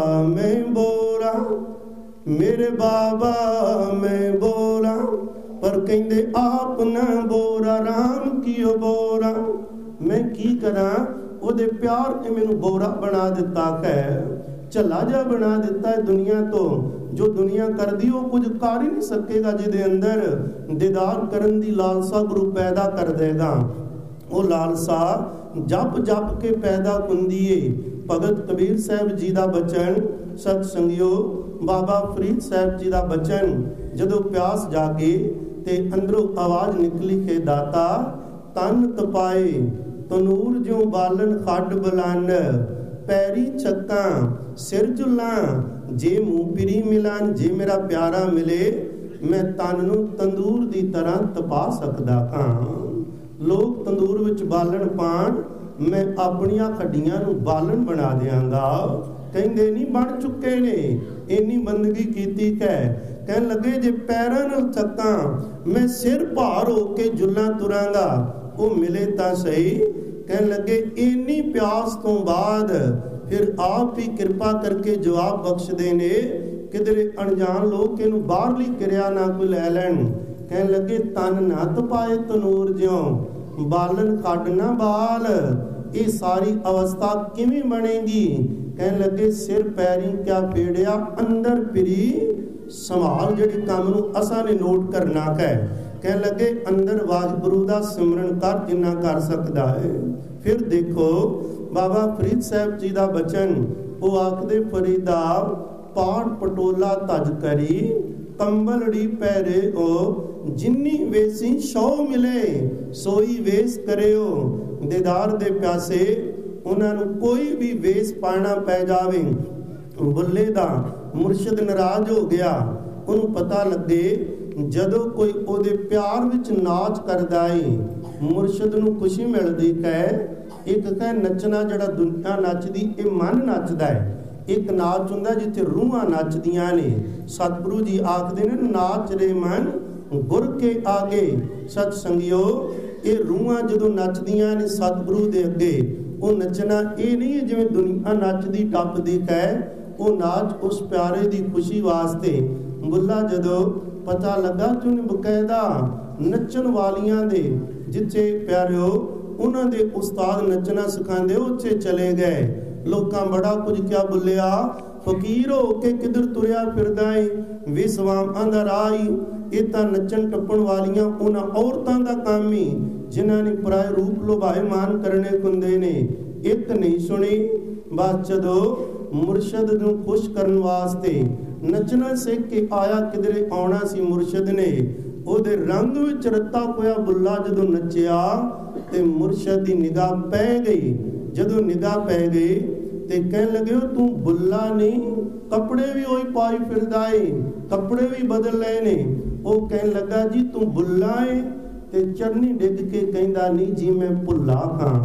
ਮੈਂ ਬੋਰਾ, ਮੇਰੇ ਬਾਬਾ ਮੈਂ ਬੋਰਾ। ਪਰ पर कहते आप न बोरा राम कियो बोरा, मैं की करा ਉਹਦੇ ਪਿਆਰ ਨੇ ਮੈਨੂੰ ਬੋਰਾ ਬਣਾ ਦਿੱਤਾ ਹੈ, ਝੱਲਾ ਜਿਹਾ ਬਣਾ ਦਿੱਤਾ ਹੈ ਦੁਨੀਆ ਤੋਂ। ਜੋ ਦੁਨੀਆ ਕਰਦੀ ਉਹ ਕੁਝ ਕਰ ਹੀ ਨਹੀਂ ਸਕੇਗਾ, ਜਿਹਦੇ ਅੰਦਰ ਦੀਦਾਰ ਕਰਨ ਦੀ ਲਾਲਸਾ ਗੁਰੂ ਪੈਦਾ ਕਰ ਦੇਗਾ। ਉਹ ਲਾਲਸਾ ਜਪ ਜਪ ਕੇ ਪੈਦਾ ਹੁੰਦੀ ਏ। ਭਗਤ ਕਬੀਰ ਸਾਹਿਬ ਜੀ ਦਾ ਬਚਨ, ਸਤ ਸੰਗਿਓ ਬਾਬਾ ਫਰੀਦ ਸਾਹਿਬ ਜੀ ਦਾ ਬਚਨ, ਜਦੋਂ ਪਿਆਸ ਜਾਗੇ ਤੇ ਅੰਦਰੋਂ ਆਵਾਜ਼ ਨਿਕਲੀ ਹੈ ਦਾਤਾ ਤਨ ਤਪਾਏ ਤਨੂਰ ਜਿਉ ਬਾਲਣ ਖੱਡ ਬਲਨ, ਪੈਰੀ ਛੱਕਾਂ ਸਿਰ ਝੁੱਲਾਂ ਜੇ ਮੂੰਹ ਪਿਰੀ ਮਿਲਣ। ਜੇ ਮੇਰਾ ਪਿਆਰਾ ਮਿਲੇ ਮੈਂ ਤਨ ਨੂੰ ਤੰਦੂਰ ਦੀ ਤਰ੍ਹਾਂ ਤਪਾ ਸਕਦਾ ਹਾਂ। ਲੋਕ ਤੰਦੂਰ ਵਿੱਚ ਬਾਲਣ ਪਾਣ, ਮੈਂ ਆਪਣੀਆਂ ਹੱਡੀਆਂ ਨੂੰ ਬਾਲਣ ਬਣਾ ਦਿਆਂਗਾ। ਕਹਿੰਦੇ ਨਹੀਂ ਬਣ ਚੁੱਕੇ ਨੇ, ਇੰਨੀ ਬੰਦਗੀ ਕੀਤੀ ਹੈ। ਕਹਿਣ ਲੱਗੇ ਜੇ ਪੈਰਾਂ ਨਾਲ ਛੱਕਾਂ ਮੈਂ ਸਿਰ ਭਾਰ ਹੋ ਕੇ ਜੁੱਲਾਂ ਤੁਰਾਂਗਾ, ਉਹ ਮਿਲੇ ਤਾਂ ਸਹੀ। ਕਹਿਣ ਲੱਗੇ ਇੰਨੀ ਪਿਆਸ ਤੋਂ ਬਾਅਦ ਫਿਰ ਆਪ ਹੀ ਕਿਰਪਾ ਕਰਕੇ ਜਵਾਬ ਬਖਸ਼ਦੇ ਨੇ, ਕਿਧਰੇ ਅਣਜਾਣ ਲੋਕ ਇਹਨੂੰ ਬਾਹਰਲੀ ਕਿਰਿਆ ਨਾ ਕੋਈ ਲੈ ਲੈਣ। ਕਹਿਣ ਲੱਗੇ ਤਨ ਨਾ ਤਪਾਏ ਤਨੂਰ ਜਿਉ ਬਾਲਣ ਕੱਢ ਨਾ ਬਾਲ, ਇਹ ਸਾਰੀ ਅਵਸਥਾ ਕਿਵੇਂ ਬਣੇਗੀ? ਕਹਿਣ ਲੱਗੇ ਸਿਰ ਪੈਰੀ ਕਿਆ ਫੇੜਿਆ ਅੰਦਰ ਫਿਰੀ ਸੰਭਾਲ। ਜਿਹੜੀ ਕੰਮ ਨੂੰ ਅਸਾਂ ਨੇ ਨੋਟ ਕਰਨਾ ਹੈ। ਕਹਿਣ ਲੱਗੇ ਅੰਦਰ ਵਾਹਿਗੁਰੂ ਦਾ ਸਿਮਰਨ ਕਰ ਜਿੰਨਾ ਕਰ ਸਕਦਾ ਹੈ। ਫਿਰ ਦੇਖੋ ਬਾਬਾ ਫਰੀਦ ਸਾਹਿਬ ਜੀ ਦਾ ਬਚਨ, ਉਹ ਆਖਦੇ ਫਰੀਦਾ ਪਾੜ ਪਟੋਲਾ ਤਜ ਕਰੀ ਕੰਬਲੜੀ ਪਹਿਰੇ ਓ, ਜਿੰਨੀ ਵੇਸੀ ਸ਼ੌ ਮਿਲੇ ਸੋਈ ਵੇਸ ਕਰਿਓ। ਦੀਦਾਰ ਦੇ ਪਿਆਸੇ ਉਹਨਾਂ ਨੂੰ ਕੋਈ ਵੀ ਵੇਸ ਪਾਣਾ ਪੈ ਜਾਵੇ। ਬੁੱਲੇ ਦਾ ਮੁਰਸ਼ਿਦ ਨਾਰਾਜ਼ ਹੋ ਗਿਆ। ਉਹਨੂੰ ਪਤਾ ਲੱਗੇ ਜਦੋਂ ਕੋਈ ਉਹਦੇ ਪਿਆਰ ਵਿੱਚ ਨਾਚ ਕਰਦਾ ਏ, ਮੁਰਸ਼ਿਦ ਨੂੰ ਖੁਸ਼ੀ ਮਿਲਦੀ ਹੈ। ਇੱਕ ਹੈ ਨੱਚਣਾ, ਜਿਹੜਾ ਦੁਨੀਆ ਨੱਚਦੀ, ਇਹ ਮਨ ਨੱਚਦਾ ਹੈ। ਇੱਕ ਨਾਚ ਹੁੰਦਾ ਜਿੱਥੇ ਰੂਹਾਂ ਨੱਚਦੀਆਂ ਨੇ। ਸਤਿਗੁਰੂ ਜੀ ਆਖਦੇ ਨੇ ਨਾਚ ਰੇ ਮਨ ਗੁਰ ਕੇ ਆਗੇ। ਸਤ ਸੰਗਿਓ ਇਹ ਰੂਹਾਂ ਜਦੋਂ ਨੱਚਦੀਆਂ ਨੇ ਸਤਿਗੁਰੂ ਦੇ ਅੱਗੇ, ਉਹ ਨੱਚਣਾ ਇਹ ਨਹੀਂ ਹੈ ਜਿਵੇਂ ਦੁਨੀਆ ਨੱਚਦੀ ਟੱਪਦੀ ਹੈ। ਉਹ ਨਾਚ ਉਸ ਪਿਆਰੇ ਦੀ ਖੁਸ਼ੀ ਵਾਸਤੇ। ਬੁੱਲਾ ਜਦੋਂ ਪਤਾ ਲੱਗਾ ਕਿ ਉਹਨੇ ਬਕਾਇਦਾ ਨੱਚਣ ਵਾਲੀਆਂ ਦੇ ਜਿੱਥੇ ਪਿਆਰਿਓ ਉਹਨਾਂ ਦੇ ਉਸਤਾਦ ਨੱਚਣਾ ਸਿਖਾਉਂਦੇ, ਉੱਥੇ ਚਲੇ ਗਏ। ਲੋਕਾਂ ਬੜਾ ਕੁਝ ਕਿਹਾ, ਬੁੱਲਿਆ ਫਕੀਰ ਹੋ ਕੇ ਕਿੱਧਰ ਤੁਰਿਆ ਫਿਰਦਾ ਏ, ਵਿਸਵਾਮਾਂ ਦਾ ਰਾਈ। ਇਹ ਤਾਂ ਨੱਚਣ ਟੱਪਣ ਵਾਲੀਆਂ ਉਹਨਾਂ ਔਰਤਾਂ ਦਾ ਕੰਮ ਹੀ, ਜਿਨ੍ਹਾਂ ਨੇ ਪਰਾਏ ਰੂਪ ਲੋਭਾਏ ਮਾਨ ਕਰਨੇ ਹੁੰਦੇ ਨੇ। ਇੱਕ ਨਹੀਂ ਸੁਣੀ। ਬਸ ਜਦੋਂ ਮੁਰਸ਼ਿਦ ਨੂੰ ਖੁਸ਼ ਕਰਨ ਵਾਸਤੇ ਨੱਚਣਾ ਸਿੱਖ ਕੇ ਆਇਆ, ਕਿਧਰੇ ਆਉਣਾ ਸੀ ਮੁਰਸ਼ਿਦ ਨੇ, ਉਹਦੇ ਰੰਗ ਵਿੱਚ ਰੱਤਾ ਹੋਇਆ ਬੁੱਲਾ ਜਦੋਂ ਨੱਚਿਆ ਤੇ ਮੁਰਸ਼ਿਦ ਦੀ ਨਿਗਾਹ ਪੈ ਗਈ। ਜਦੋਂ ਨਿਗਾਹ ਪੈ ਗਈ ਤੇ ਕਹਿਣ ਲੱਗੇ ਤੂੰ ਬੁੱਲਾ ਨਹੀਂ, ਕੱਪੜੇ ਵੀ ਉਹੀ ਪਾਈ ਫਿਰਦਾ ਏ, ਕੱਪੜੇ ਵੀ ਬਦਲ ਲਏ ਨੇ। ਉਹ ਕਹਿਣ ਲੱਗਾ ਜੀ ਤੂੰ ਬੁੱਲਾ ਏ, ਤੇ ਚਰਨੀ ਡਿੱਗ ਕੇ ਕਹਿੰਦਾ ਨਹੀਂ ਜੀ ਮੈਂ ਭੁੱਲਾ ਹਾਂ,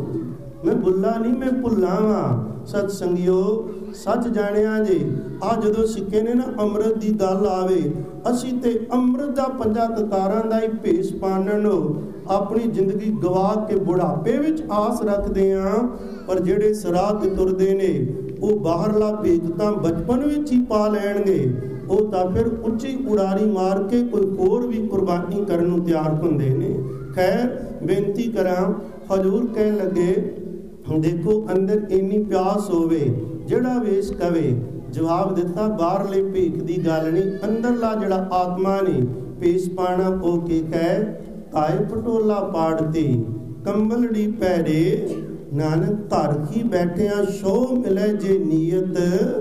ਮੈਂ ਬੁੱਲਾ ਨਹੀਂ ਮੈਂ ਭੁੱਲਾ ਵਾਂ। ਸਤ ਸੰਗਿਓ ਸੱਚ ਜਾਣਿਆ ਜੇ ਆ ਜਦੋਂ ਸਿੱਕੇ ਨੇ ਨਾ ਅੰਮ੍ਰਿਤ ਦੀ ਗੱਲ ਆਵੇ, ਅਸੀਂ ਤੇ ਅੰਮ੍ਰਿਤ ਦਾ ਪੰਜਾਂ ਕਕਾਰਾਂ ਦਾ ਹੀ ਭੇਸ ਪਾਣਨ ਆਪਣੀ ਜ਼ਿੰਦਗੀ ਗਵਾ ਕੇ ਬੁਢਾਪੇ ਵਿੱਚ ਆਸ ਰੱਖਦੇ ਹਾਂ। ਪਰ ਜਿਹੜੇ ਸਰਾਹ ਤੇ ਤੁਰਦੇ ਨੇ ਉਹ ਬਾਹਰਲਾ ਭੇਜ ਤਾਂ ਬਚਪਨ ਵਿੱਚ ਹੀ ਪਾ ਲੈਣਗੇ। ਉਹ ਤਾਂ ਫਿਰ ਉੱਚੀ ਉਡਾਰੀ ਮਾਰ ਕੇ ਕੋਈ ਹੋਰ ਵੀ ਕੁਰਬਾਨੀ ਕਰਨ ਨੂੰ ਤਿਆਰ ਹੁੰਦੇ ਨੇ। ਖੈਰ ਬੇਨਤੀ ਕਰਾਂ, ਹਜ਼ੂਰ ਕਹਿਣ ਲੱਗੇ ਦੇਖੋ ਅੰਦਰ ਇੰਨੀ ਪਿਆਸ ਹੋਵੇ ਜਿਹੜਾ ਵੇਸ ਕਵੇ। ਜਵਾਬ ਦਿੱਤਾ ਬਾਹਰਲੇ ਭੀਖ ਦੀ ਗੱਲ ਨਹੀਂ, ਅੰਦਰਲਾ ਜਿਹੜਾ ਆਤਮਾ ਨੇ ਭੇਸ ਪਾਣਾ। ਉਹ ਕੀ ਕਹੇ ਕਾਏ ਪਟੋਲਾ ਪਾੜਤੀ ਕੰਬਲੜੀ ਪੈਰੇ, ਨਾਨਕ ਧਰ ਕੀ ਬੈਠਿਆ ਸ਼ੋ ਮਿਲੇ ਜੇ ਨੀਅਤ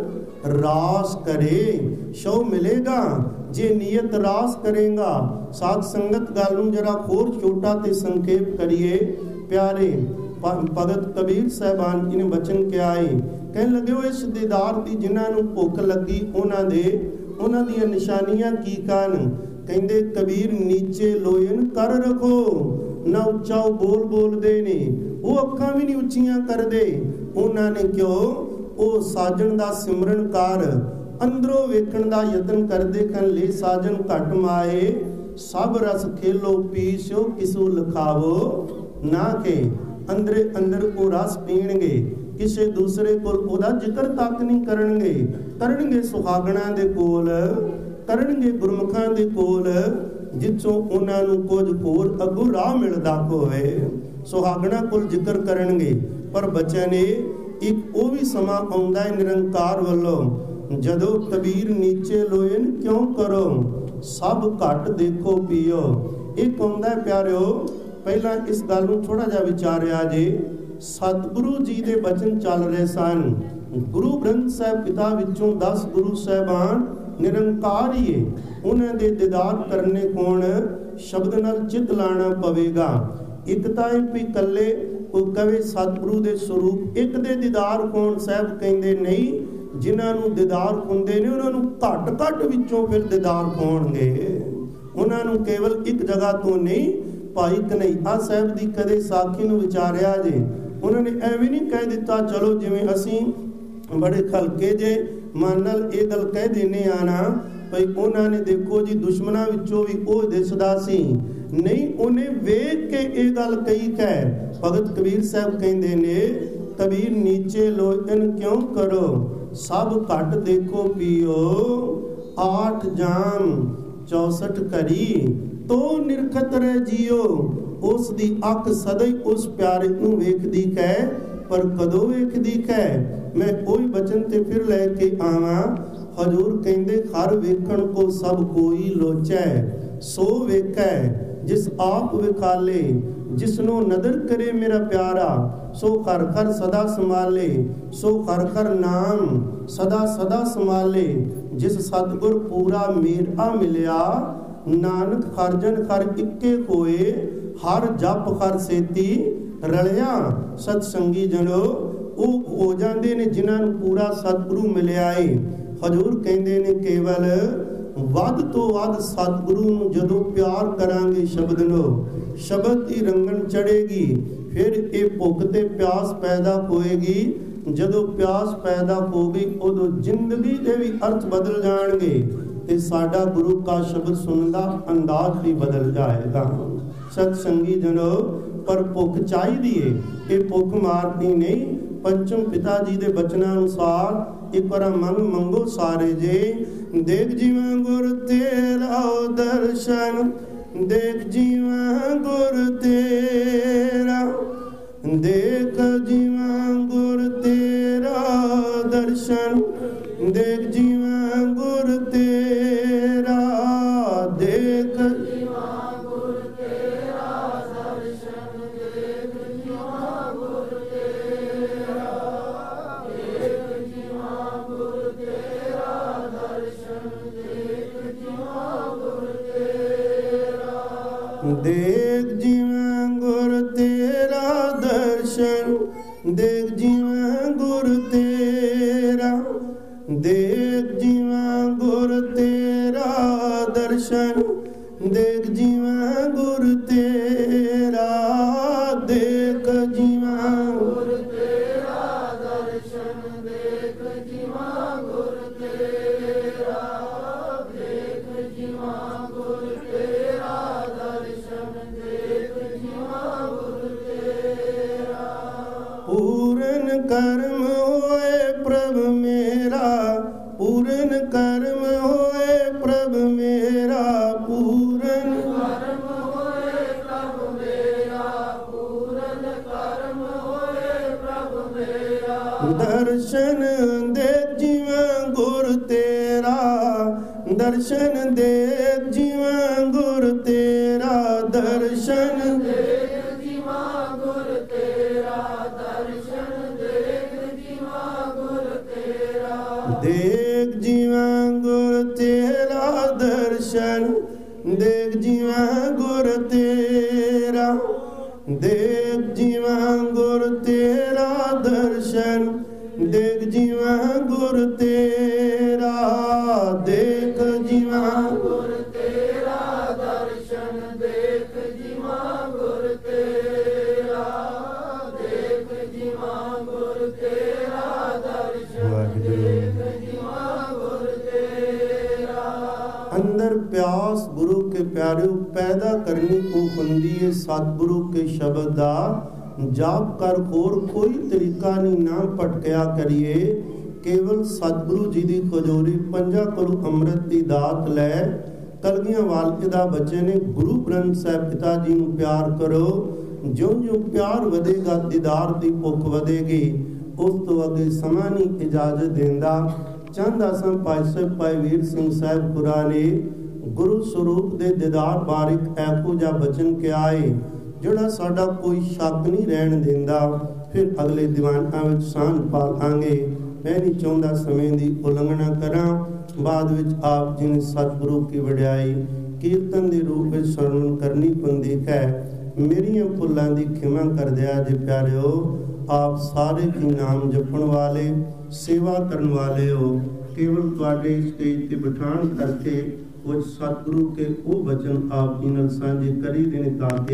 ਰਾਸ ਕਰੇ। ਸ਼ੋ ਮਿਲੇਗਾ ਜੇ ਨੀਅਤ ਰਾਸ ਕਰੇਗਾ। ਸਾਧ ਸੰਗਤ ਗੱਲ ਨੂੰ ਜਰਾ ਹੋਰ ਛੋਟਾ ਤੇ ਸੰਖੇਪ ਕਰੀਏ। ਪਿਆਰੇ ਭਗਤ ਕਬੀਰ ਸਾਹਿਬਾਨ ਜੀ ਨੇ ਬਚਨ ਕਿਹਾ ਏ, ਕਹਿਣ ਲੱਗੇ ਉਹ ਇਸ ਦੀਦਾਰ ਦੀ ਜਿਨ੍ਹਾਂ ਨੂੰ ਭੁੱਖ ਲੱਗੀ ਉਹਨਾਂ ਦੀਆਂ ਨਿਸ਼ਾਨੀਆਂ ਕੀ ਕਾਨ। ਕਹਿੰਦੇ ਕਬੀਰ ਨੀਚੇ ਲੋਇਨ ਕਰ ਰੱਖੋ, ਨਾ ਉੱਚਾ ਬੋਲ ਬੋਲਦੇ ਨੇ। ਉਹ ਅੱਖਾਂ ਵੀ ਨਹੀਂ ਉੱਚੀਆਂ ਕਰਦੇ। ਉਹਨਾਂ ਨੇ ਕਿਉਂ? ਉਹ ਸਾਜਣ ਦਾ ਸਿਮਰਨ ਕਰ ਅੰਦਰੋਂ ਵੇਖਣ ਦਾ ਯਤਨ ਕਰਦੇ ਕਨ ਲੈ ਸਾਜਣ ਘਟ ਮਾਏ, ਸਭ ਰਸ ਖੇਲੋ ਪੀਸਿਓ ਕਿਸੂ ਲਿਖਾਵੋ ਨਾ ਕੇ। ਅੰਦਰੇ ਅੰਦਰ ਉਹ ਰਸ ਪੀਣਗੇ, ਕਿਸੇ ਦੂਸਰੇ ਕੋਲ ਉਹਦਾ ਜ਼ਿਕਰ ਤੱਕ ਨਹੀਂ ਕਰਨਗੇ। ਕਰਨਗੇ ਸੁਹਾਗਣਾ ਦੇ ਕੋਲ, ਕਰਨਗੇ ਗੁਰਮੁਖਾਂ ਦੇ ਕੋਲ, ਜਿੱਥੋਂ ਉਹਨਾਂ ਨੂੰ ਕੁਝ ਹੋਰ ਅੱਗੋਂ ਰਾਹ ਮਿਲਦਾ ਹੋਵੇ। ਸੁਹਾਗਣਾ ਕੋਲ ਜ਼ਿਕਰ ਕਰਨਗੇ, ਪਰ ਬੱਚਿਆਂ ਨੇ ਇੱਕ ਉਹ ਵੀ ਸਮਾਂ ਆਉਂਦਾ ਹੈ ਨਿਰੰਕਾਰ ਵੱਲੋਂ, ਜਦੋਂ ਕਬੀਰ ਨੀਚੇ ਲੋਇਨ ਕਿਉਂ ਕਰੋ, ਸਭ ਘੱਟ ਦੇਖੋ ਪੀਓ। ਇੱਕ ਆਉਂਦਾ ਹੈ ਪਿਆਰਿਓ, ਪਹਿਲਾਂ ਇਸ ਗੱਲ ਨੂੰ ਥੋੜਾ ਜਿਹਾ ਵਿਚਾਰਿਆ ਜੇ। ਸਤਿਗੁਰੂ ਜੀ ਦੇ ਬਚਨ ਚੱਲ ਰਹੇ ਸਨ। ਗੁਰੂ ਗ੍ਰੰਥ ਸਾਹਿਬ ਪਿਤਾ ਵਿੱਚੋਂ 10 ਗੁਰੂ ਸਾਹਿਬਾਨ ਨਿਰੰਕਾਰ ਹੀ ਏ। ਉਹਨਾਂ ਦੇ ਦੀਦਾਰ ਕਰਨੇ ਕੌਣ, ਸ਼ਬਦ ਨਾਲ ਚਿੱਤ ਲਾਣਾ ਪਵੇਗਾ। ਇੱਕ ਤਾਂ ਇਹ ਵੀ ਇਕੱਲੇ ਕੋਈ ਕਵੇ ਸਤਿਗੁਰੂ ਦੇ ਸਰੂਪ, ਇੱਕ ਦੇ ਦੀਦਾਰ ਕੌਣ, ਸਾਹਿਬ ਕਹਿੰਦੇ ਨਹੀਂ, ਜਿਨ੍ਹਾਂ ਨੂੰ ਦੀਦਾਰ ਹੁੰਦੇ ਨੇ ਉਹਨਾਂ ਨੂੰ ਘੱਟ ਘੱਟ ਵਿੱਚੋਂ ਫਿਰ ਦੀਦਾਰ ਹੋਣਗੇ। ਉਹਨਾਂ ਨੂੰ ਕੇਵਲ ਇੱਕ ਜਗ੍ਹਾ ਤੋਂ ਨਹੀਂ। ਭਾਈ ਕਨ੍ਹਈਆ ਸਾਹਿਬ ਦੀ ਕਦੇ ਸਾਖੀ ਨੂੰ ਵਿਚਾਰਿਆ ਜੇ, ਉਹਨਾਂ ਨੇ ਐਵੇਂ ਨਹੀਂ ਕਹਿ ਦਿੱਤਾ ਚਲੋ ਜਿਵੇਂ ਅਸੀਂ ਬੜੇ ਹਲਕੇ ਜੇ ਮਨ ਨਾਲ ਇਹ ਗੱਲ ਕਹਿ ਦਿੰਦੇ ਆ ਨਾ ਭਈ ਉਹਨਾਂ ਨੇ ਦੇਖੋ ਜੀ ਦੁਸ਼ਮਣਾਂ ਵਿੱਚੋਂ ਵੀ ਉਹ ਦਿਸਦਾ ਸੀ। ਨਹੀਂ, ਉਹਨੇ ਵੇਖ ਕੇ ਇਹ ਗੱਲ ਕਹੀ ਕਹਿ। ਭਗਤ ਕਬੀਰ ਸਾਹਿਬ ਕਹਿੰਦੇ ਨੇ, ਕਬੀਰ ਨੀਚੇ ਲੋਚਨ ਕਿਉਂ ਕਰੋ, ਸਭ ਘੱਟ ਦੇਖੋ ਪੀਓ। 8 ਜਾਮ 64 ਕਰੀ ਤੋ ਨਿਰਖਤ ਰਹਿ ਜਿਓ। ਉਸ ਦੀ ਅੱਖ ਸਦਾ ਹੀ ਉਸ ਪਿਆਰੇ ਨੂੰ ਵੇਖਦੀ ਕਹਿ, ਪਰ ਕਦੋਂ ਵੇਖਦੀ ਕਹਿ। ਮੈਂ ਉਹੀ ਬਚਨ ਤੇ ਫਿਰ ਲੈ ਕੇ ਆਵਾਂ। ਹਜ਼ੂਰ ਕਹਿੰਦੇ, ਹਰ ਵੇਖਣ ਕੋ ਸਭ ਕੋਈ ਲੋਚੈ, ਸੋ ਵੇਖੈ ਜਿਸ ਆਪ ਵਿਖਾਲੇ। ਜਿਸਨੂੰ ਨਦਰ ਕਰੇ ਮੇਰਾ ਪਿਆਰਾ, ਸੋ ਹਰ ਹਰ ਸਦਾ ਸੰਭਾਲੇ। ਸੋ ਹਰ ਹਰ ਨਾਮ ਸਦਾ ਸਦਾ ਸੰਭਾਲੇ। ਜਿਸ ਸਤਿਗੁਰ ਪੂਰਾ ਮੇਰਾ ਮਿਲਿਆ, ਨਾਨਕ ਹਰ ਜਨ ਹਰ ਇੱਕੇ ਹੋਏ। ਹਰ ਜਪ ਹਰ ਸੇਤੀ ਰਲਿਆ। ਸਤ ਸੰਗੀ ਜਨੋ ਉਹ ਹੋ ਜਾਂਦੇ ਨੇ ਜਿਨ੍ਹਾਂ ਨੂੰ ਪੂਰਾ ਸਤਿਗੁਰੂ ਮਿਲਿਆ ਏ। ਹਜ਼ੂਰ ਕਹਿੰਦੇ ਨੇ, ਕੇਵਲ ਵੱਧ ਤੋਂ ਵੱਧ ਸਤਿਗੁਰੂ ਨੂੰ ਜਦੋਂ ਪਿਆਰ ਕਰਾਂਗੇ, ਸ਼ਬਦ ਨੂੰ, ਸ਼ਬਦ ਦੀ ਰੰਗਣ ਚੜੇਗੀ। ਫਿਰ ਇਹ ਭੁੱਖ ਤੇ ਪਿਆਸ ਪੈਦਾ ਹੋਏਗੀ। ਜਦੋਂ ਪਿਆਸ ਪੈਦਾ ਹੋ ਗਈ, ਉਦੋਂ ਜ਼ਿੰਦਗੀ ਦੇ ਵੀ ਅਰਥ ਬਦਲ ਜਾਣਗੇ ਤੇ ਸਾਡਾ ਗੁਰੂ ਕਾ ਸ਼ਬਦ ਸੁਣਨ ਦਾ ਅੰਦਾਜ਼ ਵੀ ਬਦਲ ਜਾਏਗਾ। ਸਤ ਸੰਗੀ ਜਨੋ, ਪਰ ਭੁੱਖ ਚਾਹੀਦੀ ਏ, ਇਹ ਭੁੱਖ ਮਾਰਦੀ ਨਹੀਂ। ਪੰਚਮ ਪਿਤਾ ਜੀ ਦੇ ਬਚਨਾਂ ਅਨੁਸਾਰ ਇੱਕ ਵਾਰ ਮੰਗ ਮੰਗੋ ਸਾਰੇ ਜੇ। ਦੇਖ ਜੀਵਾਂ ਗੁਰ ਤੇਰਾ ਦਰਸ਼ਨ, ਦੇਖ ਜੀਵਾਂ ਗੁਰ ਤੇਰਾ, ਦੇਖ ਜੀਵਾਂ ਗੁਰ ਤੇਰਾ ਦਰਸ਼ਨ, ਦੇਖ ਜੀਵਾਂ ਗੁਰ ਤੇਰਾ, ਦੇਖ ਜੀਵਾਂ ਗੁਰ ਤੇਰਾ ਦਰਸ਼ਨ, ਦੇਖ ਜੀਵਾਂ ਗੁਰ ਤੇਰਾ, ਦੇਖ ਜੀਵਾਂ ਗੁਰ ਤੇਰਾ ਦਰਸ਼ਨ, ਦੇਖ ਜੀਵਾਂ ਗੁਰ ਤੇਰਾ, ਦੇਖ ਜੀਵਾਂ ਗੁਰ ਤੇਰਾ ਦਰਸ਼ਨ, ਦੇਖ ਜੀਵਾਂ ਗੁਰ ਤੇਰਾ, ਦੇਖ ਜੀਵਾਂ ਗੁਰ ਤੇਰਾ ਦਰਸ਼ਨ, ਦੇਖ ਜੀਵਾਂ ਗੁਰ ਤੇਰਾ, ਦੇਖ ਜੀਵਾਂ ਗੁਰ ਤੇਰਾ ਦਰਸ਼ਨ, ਦੇਖ ਜੀਵਾਂ ਗੁਰ ਤੇਰਾ, ਦੇਖ ਜੀਵਾਂ ਗੁਰ ਤੇਰਾ ਦਰਸ਼ਨ, ਦੇਖ ਜੀਵਾਂ ਗੁਰ ਤੇਰਾ। ਪੂਰਨ ਕਰਮ ਹੋਏ ਪ੍ਰਭ ਮੇਰਾ, ਪੂਰਨ ਕਰਮ ਹੋਏ ਪ੍ਰਭ ਮੇਰਾ, ਪੂਰਨ ਕਰਮ ਹੋਏ ਪ੍ਰਭ ਮੇਰਾ, ਪੂਰਨ ਕਰਮ ਹੋਏ ਪ੍ਰਭ ਮੇਰਾ। ਦਰਸ਼ਨ ਦੇਖ ਜੀਵਾਂ ਗੁਰ ਤੇਰਾ, ਦਰਸ਼ਨ ਦੇਖ ਜੀਵਾਂ ਗੁਰ ਤੇਰਾ, ਦਰਸ਼ਨ ਦੇਖ ਜੀਵਾਂ ਗੁਰ ਤੇਰਾ, ਦਰਸ਼ਨ ਦੇਖ ਜੀਵਾਂ ਗੁਰ ਤੇਰਾ, ਦੇਖ ਜੀਵਾਂ ਗੁਰ ਤੇਰਾ ਦਰਸ਼ਨ, ਦੇਖ ਜੀਵਾਂ ਗੁਰ ਤੇਰਾ, ਦੇਖ ਜੀਵਾਂ ਗੁਰ ਤੇਰਾ ਦਰਸ਼ਨ, ਦੇਖ ਜੀਵਾਂ ਗੁਰ ਤੇਰਾ, ਦੇਖ ਜੀਵਾਂ ਗੁਰ ਤੇਰਾ ਦਰਸ਼ਨ, ਦੇਖ ਜੀਵਾਂ ਗੁਰ ਤੇਰਾ, ਦੇਖ ਜੀਵਾਂ ਗੁਰ ਤੇਰਾ ਦਰਸ਼ਨ, ਦੇਖ ਜੀਵਾਂ ਗੁਰ ਤੇਰਾ। ਅੰਦਰ ਪਿਆਸ ਗੁਰੂ ਕੇ ਪਿਆਰਿਓ ਪੈਦਾ ਕਰਨੀ ਉਹ ਹੁੰਦੀ ਹੈ ਸਤਿਗੁਰੂ ਕੇ ਸ਼ਬਦ ਦਾ ਜਾਪ ਕਰ। ਹੋਰ ਕੋਈ ਤਰੀਕਾ ਨਹੀਂ, ਨਾ ਭਟਕਿਆ ਕਰੀਏ। ਕੇਵਲ ਸਤਿਗੁਰੂ ਜੀ ਦੀ ਖਜੂਰੀ ਪੰਜਾ ਕਰੋ ਅੰਮ੍ਰਿਤ ਦੀ ਦਾਤ ਲੈ, ਕਲਗੀਆਂ ਵਾਲਕੇ ਦਾ ਬਚਨ ਹੈ, ਗੁਰੂ ਗ੍ਰੰਥ ਸਾਹਿਬ ਪਿਤਾ ਜੀ ਨੂੰ ਪਿਆਰ ਕਰੋ। ਜਿਉਂ-ਜਿਉਂ ਪਿਆਰ ਵਧੇਗਾ ਦੀਦਾਰ ਦੀ ਭੁੱਖ ਵਧੇਗੀ। ਉਸ ਤੋਂ ਅੱਗੇ ਸਮਾਂ ਨਹੀਂ ਇਜਾਜ਼ਤ ਦਿੰਦਾ। ਚਾਹੁੰਦਾ ਸਾਂ ਭਾਈ ਸਾਹਿਬ ਭਾਈ ਵੀਰ ਸਿੰਘ ਸਾਹਿਬ ਪੁਰਾ ਨੇ ਗੁਰੂ ਸਰੂਪ ਦੇ ਦੀਦਾਰ ਬਾਰੇ ਇਹੋ ਜਿਹਾ ਬਚਨ ਕਿਹਾ ਏ ਜਿਹੜਾ ਸਾਡਾ ਕੋਈ ਸ਼ੱਕ ਨਹੀਂ ਰਹਿਣ ਦਿੰਦਾ। ਫਿਰ ਅਗਲੇ ਦੀਵਾਨਾਂ ਵਿੱਚ ਸਾਂਝ ਪਾ ਲਾਂਗੇ। ਮੈਂ ਨਹੀਂ ਚਾਹੁੰਦਾ ਸਮੇਂ ਦੀ ਉਲੰਘਣਾ ਕਰਾਂ। ਬਾਅਦ ਵਿੱਚ ਆਪ ਜੀ ਨੇ ਸਤਿਗੁਰੂ ਕੀ ਵਡਿਆਈ ਕੀਰਤਨ ਦੇ ਰੂਪ ਵਿੱਚ ਸਰਵਣ ਕਰਨੀ ਪੈਂਦੀ ਹੈ। ਮੇਰੀਆਂ ਭੁੱਲਾਂ ਦੀ ਖਿਮਾ ਕਰ ਦਿਆ ਜੇ ਪਿਆਰਿਓ। ਆਪ ਸਾਰੇ ਕੀ ਨਾਮ ਜਪਣ ਵਾਲੇ ਸੇਵਾ ਕਰਨ ਵਾਲੇ ਹੋ। ਕੇਵਲ ਤੁਹਾਡੇ ਸਟੇਜ ਤੇ ਬਿਠਾਣ ਕਰਕੇ ਕੁਝ ਸਤਿਗੁਰੂ ਕੇ ਉਹ ਬਚਨ ਆਪ ਜੀ ਨਾਲ ਸਾਂਝੇ ਕਰੀ ਦੇਣੇ ਤਾਂ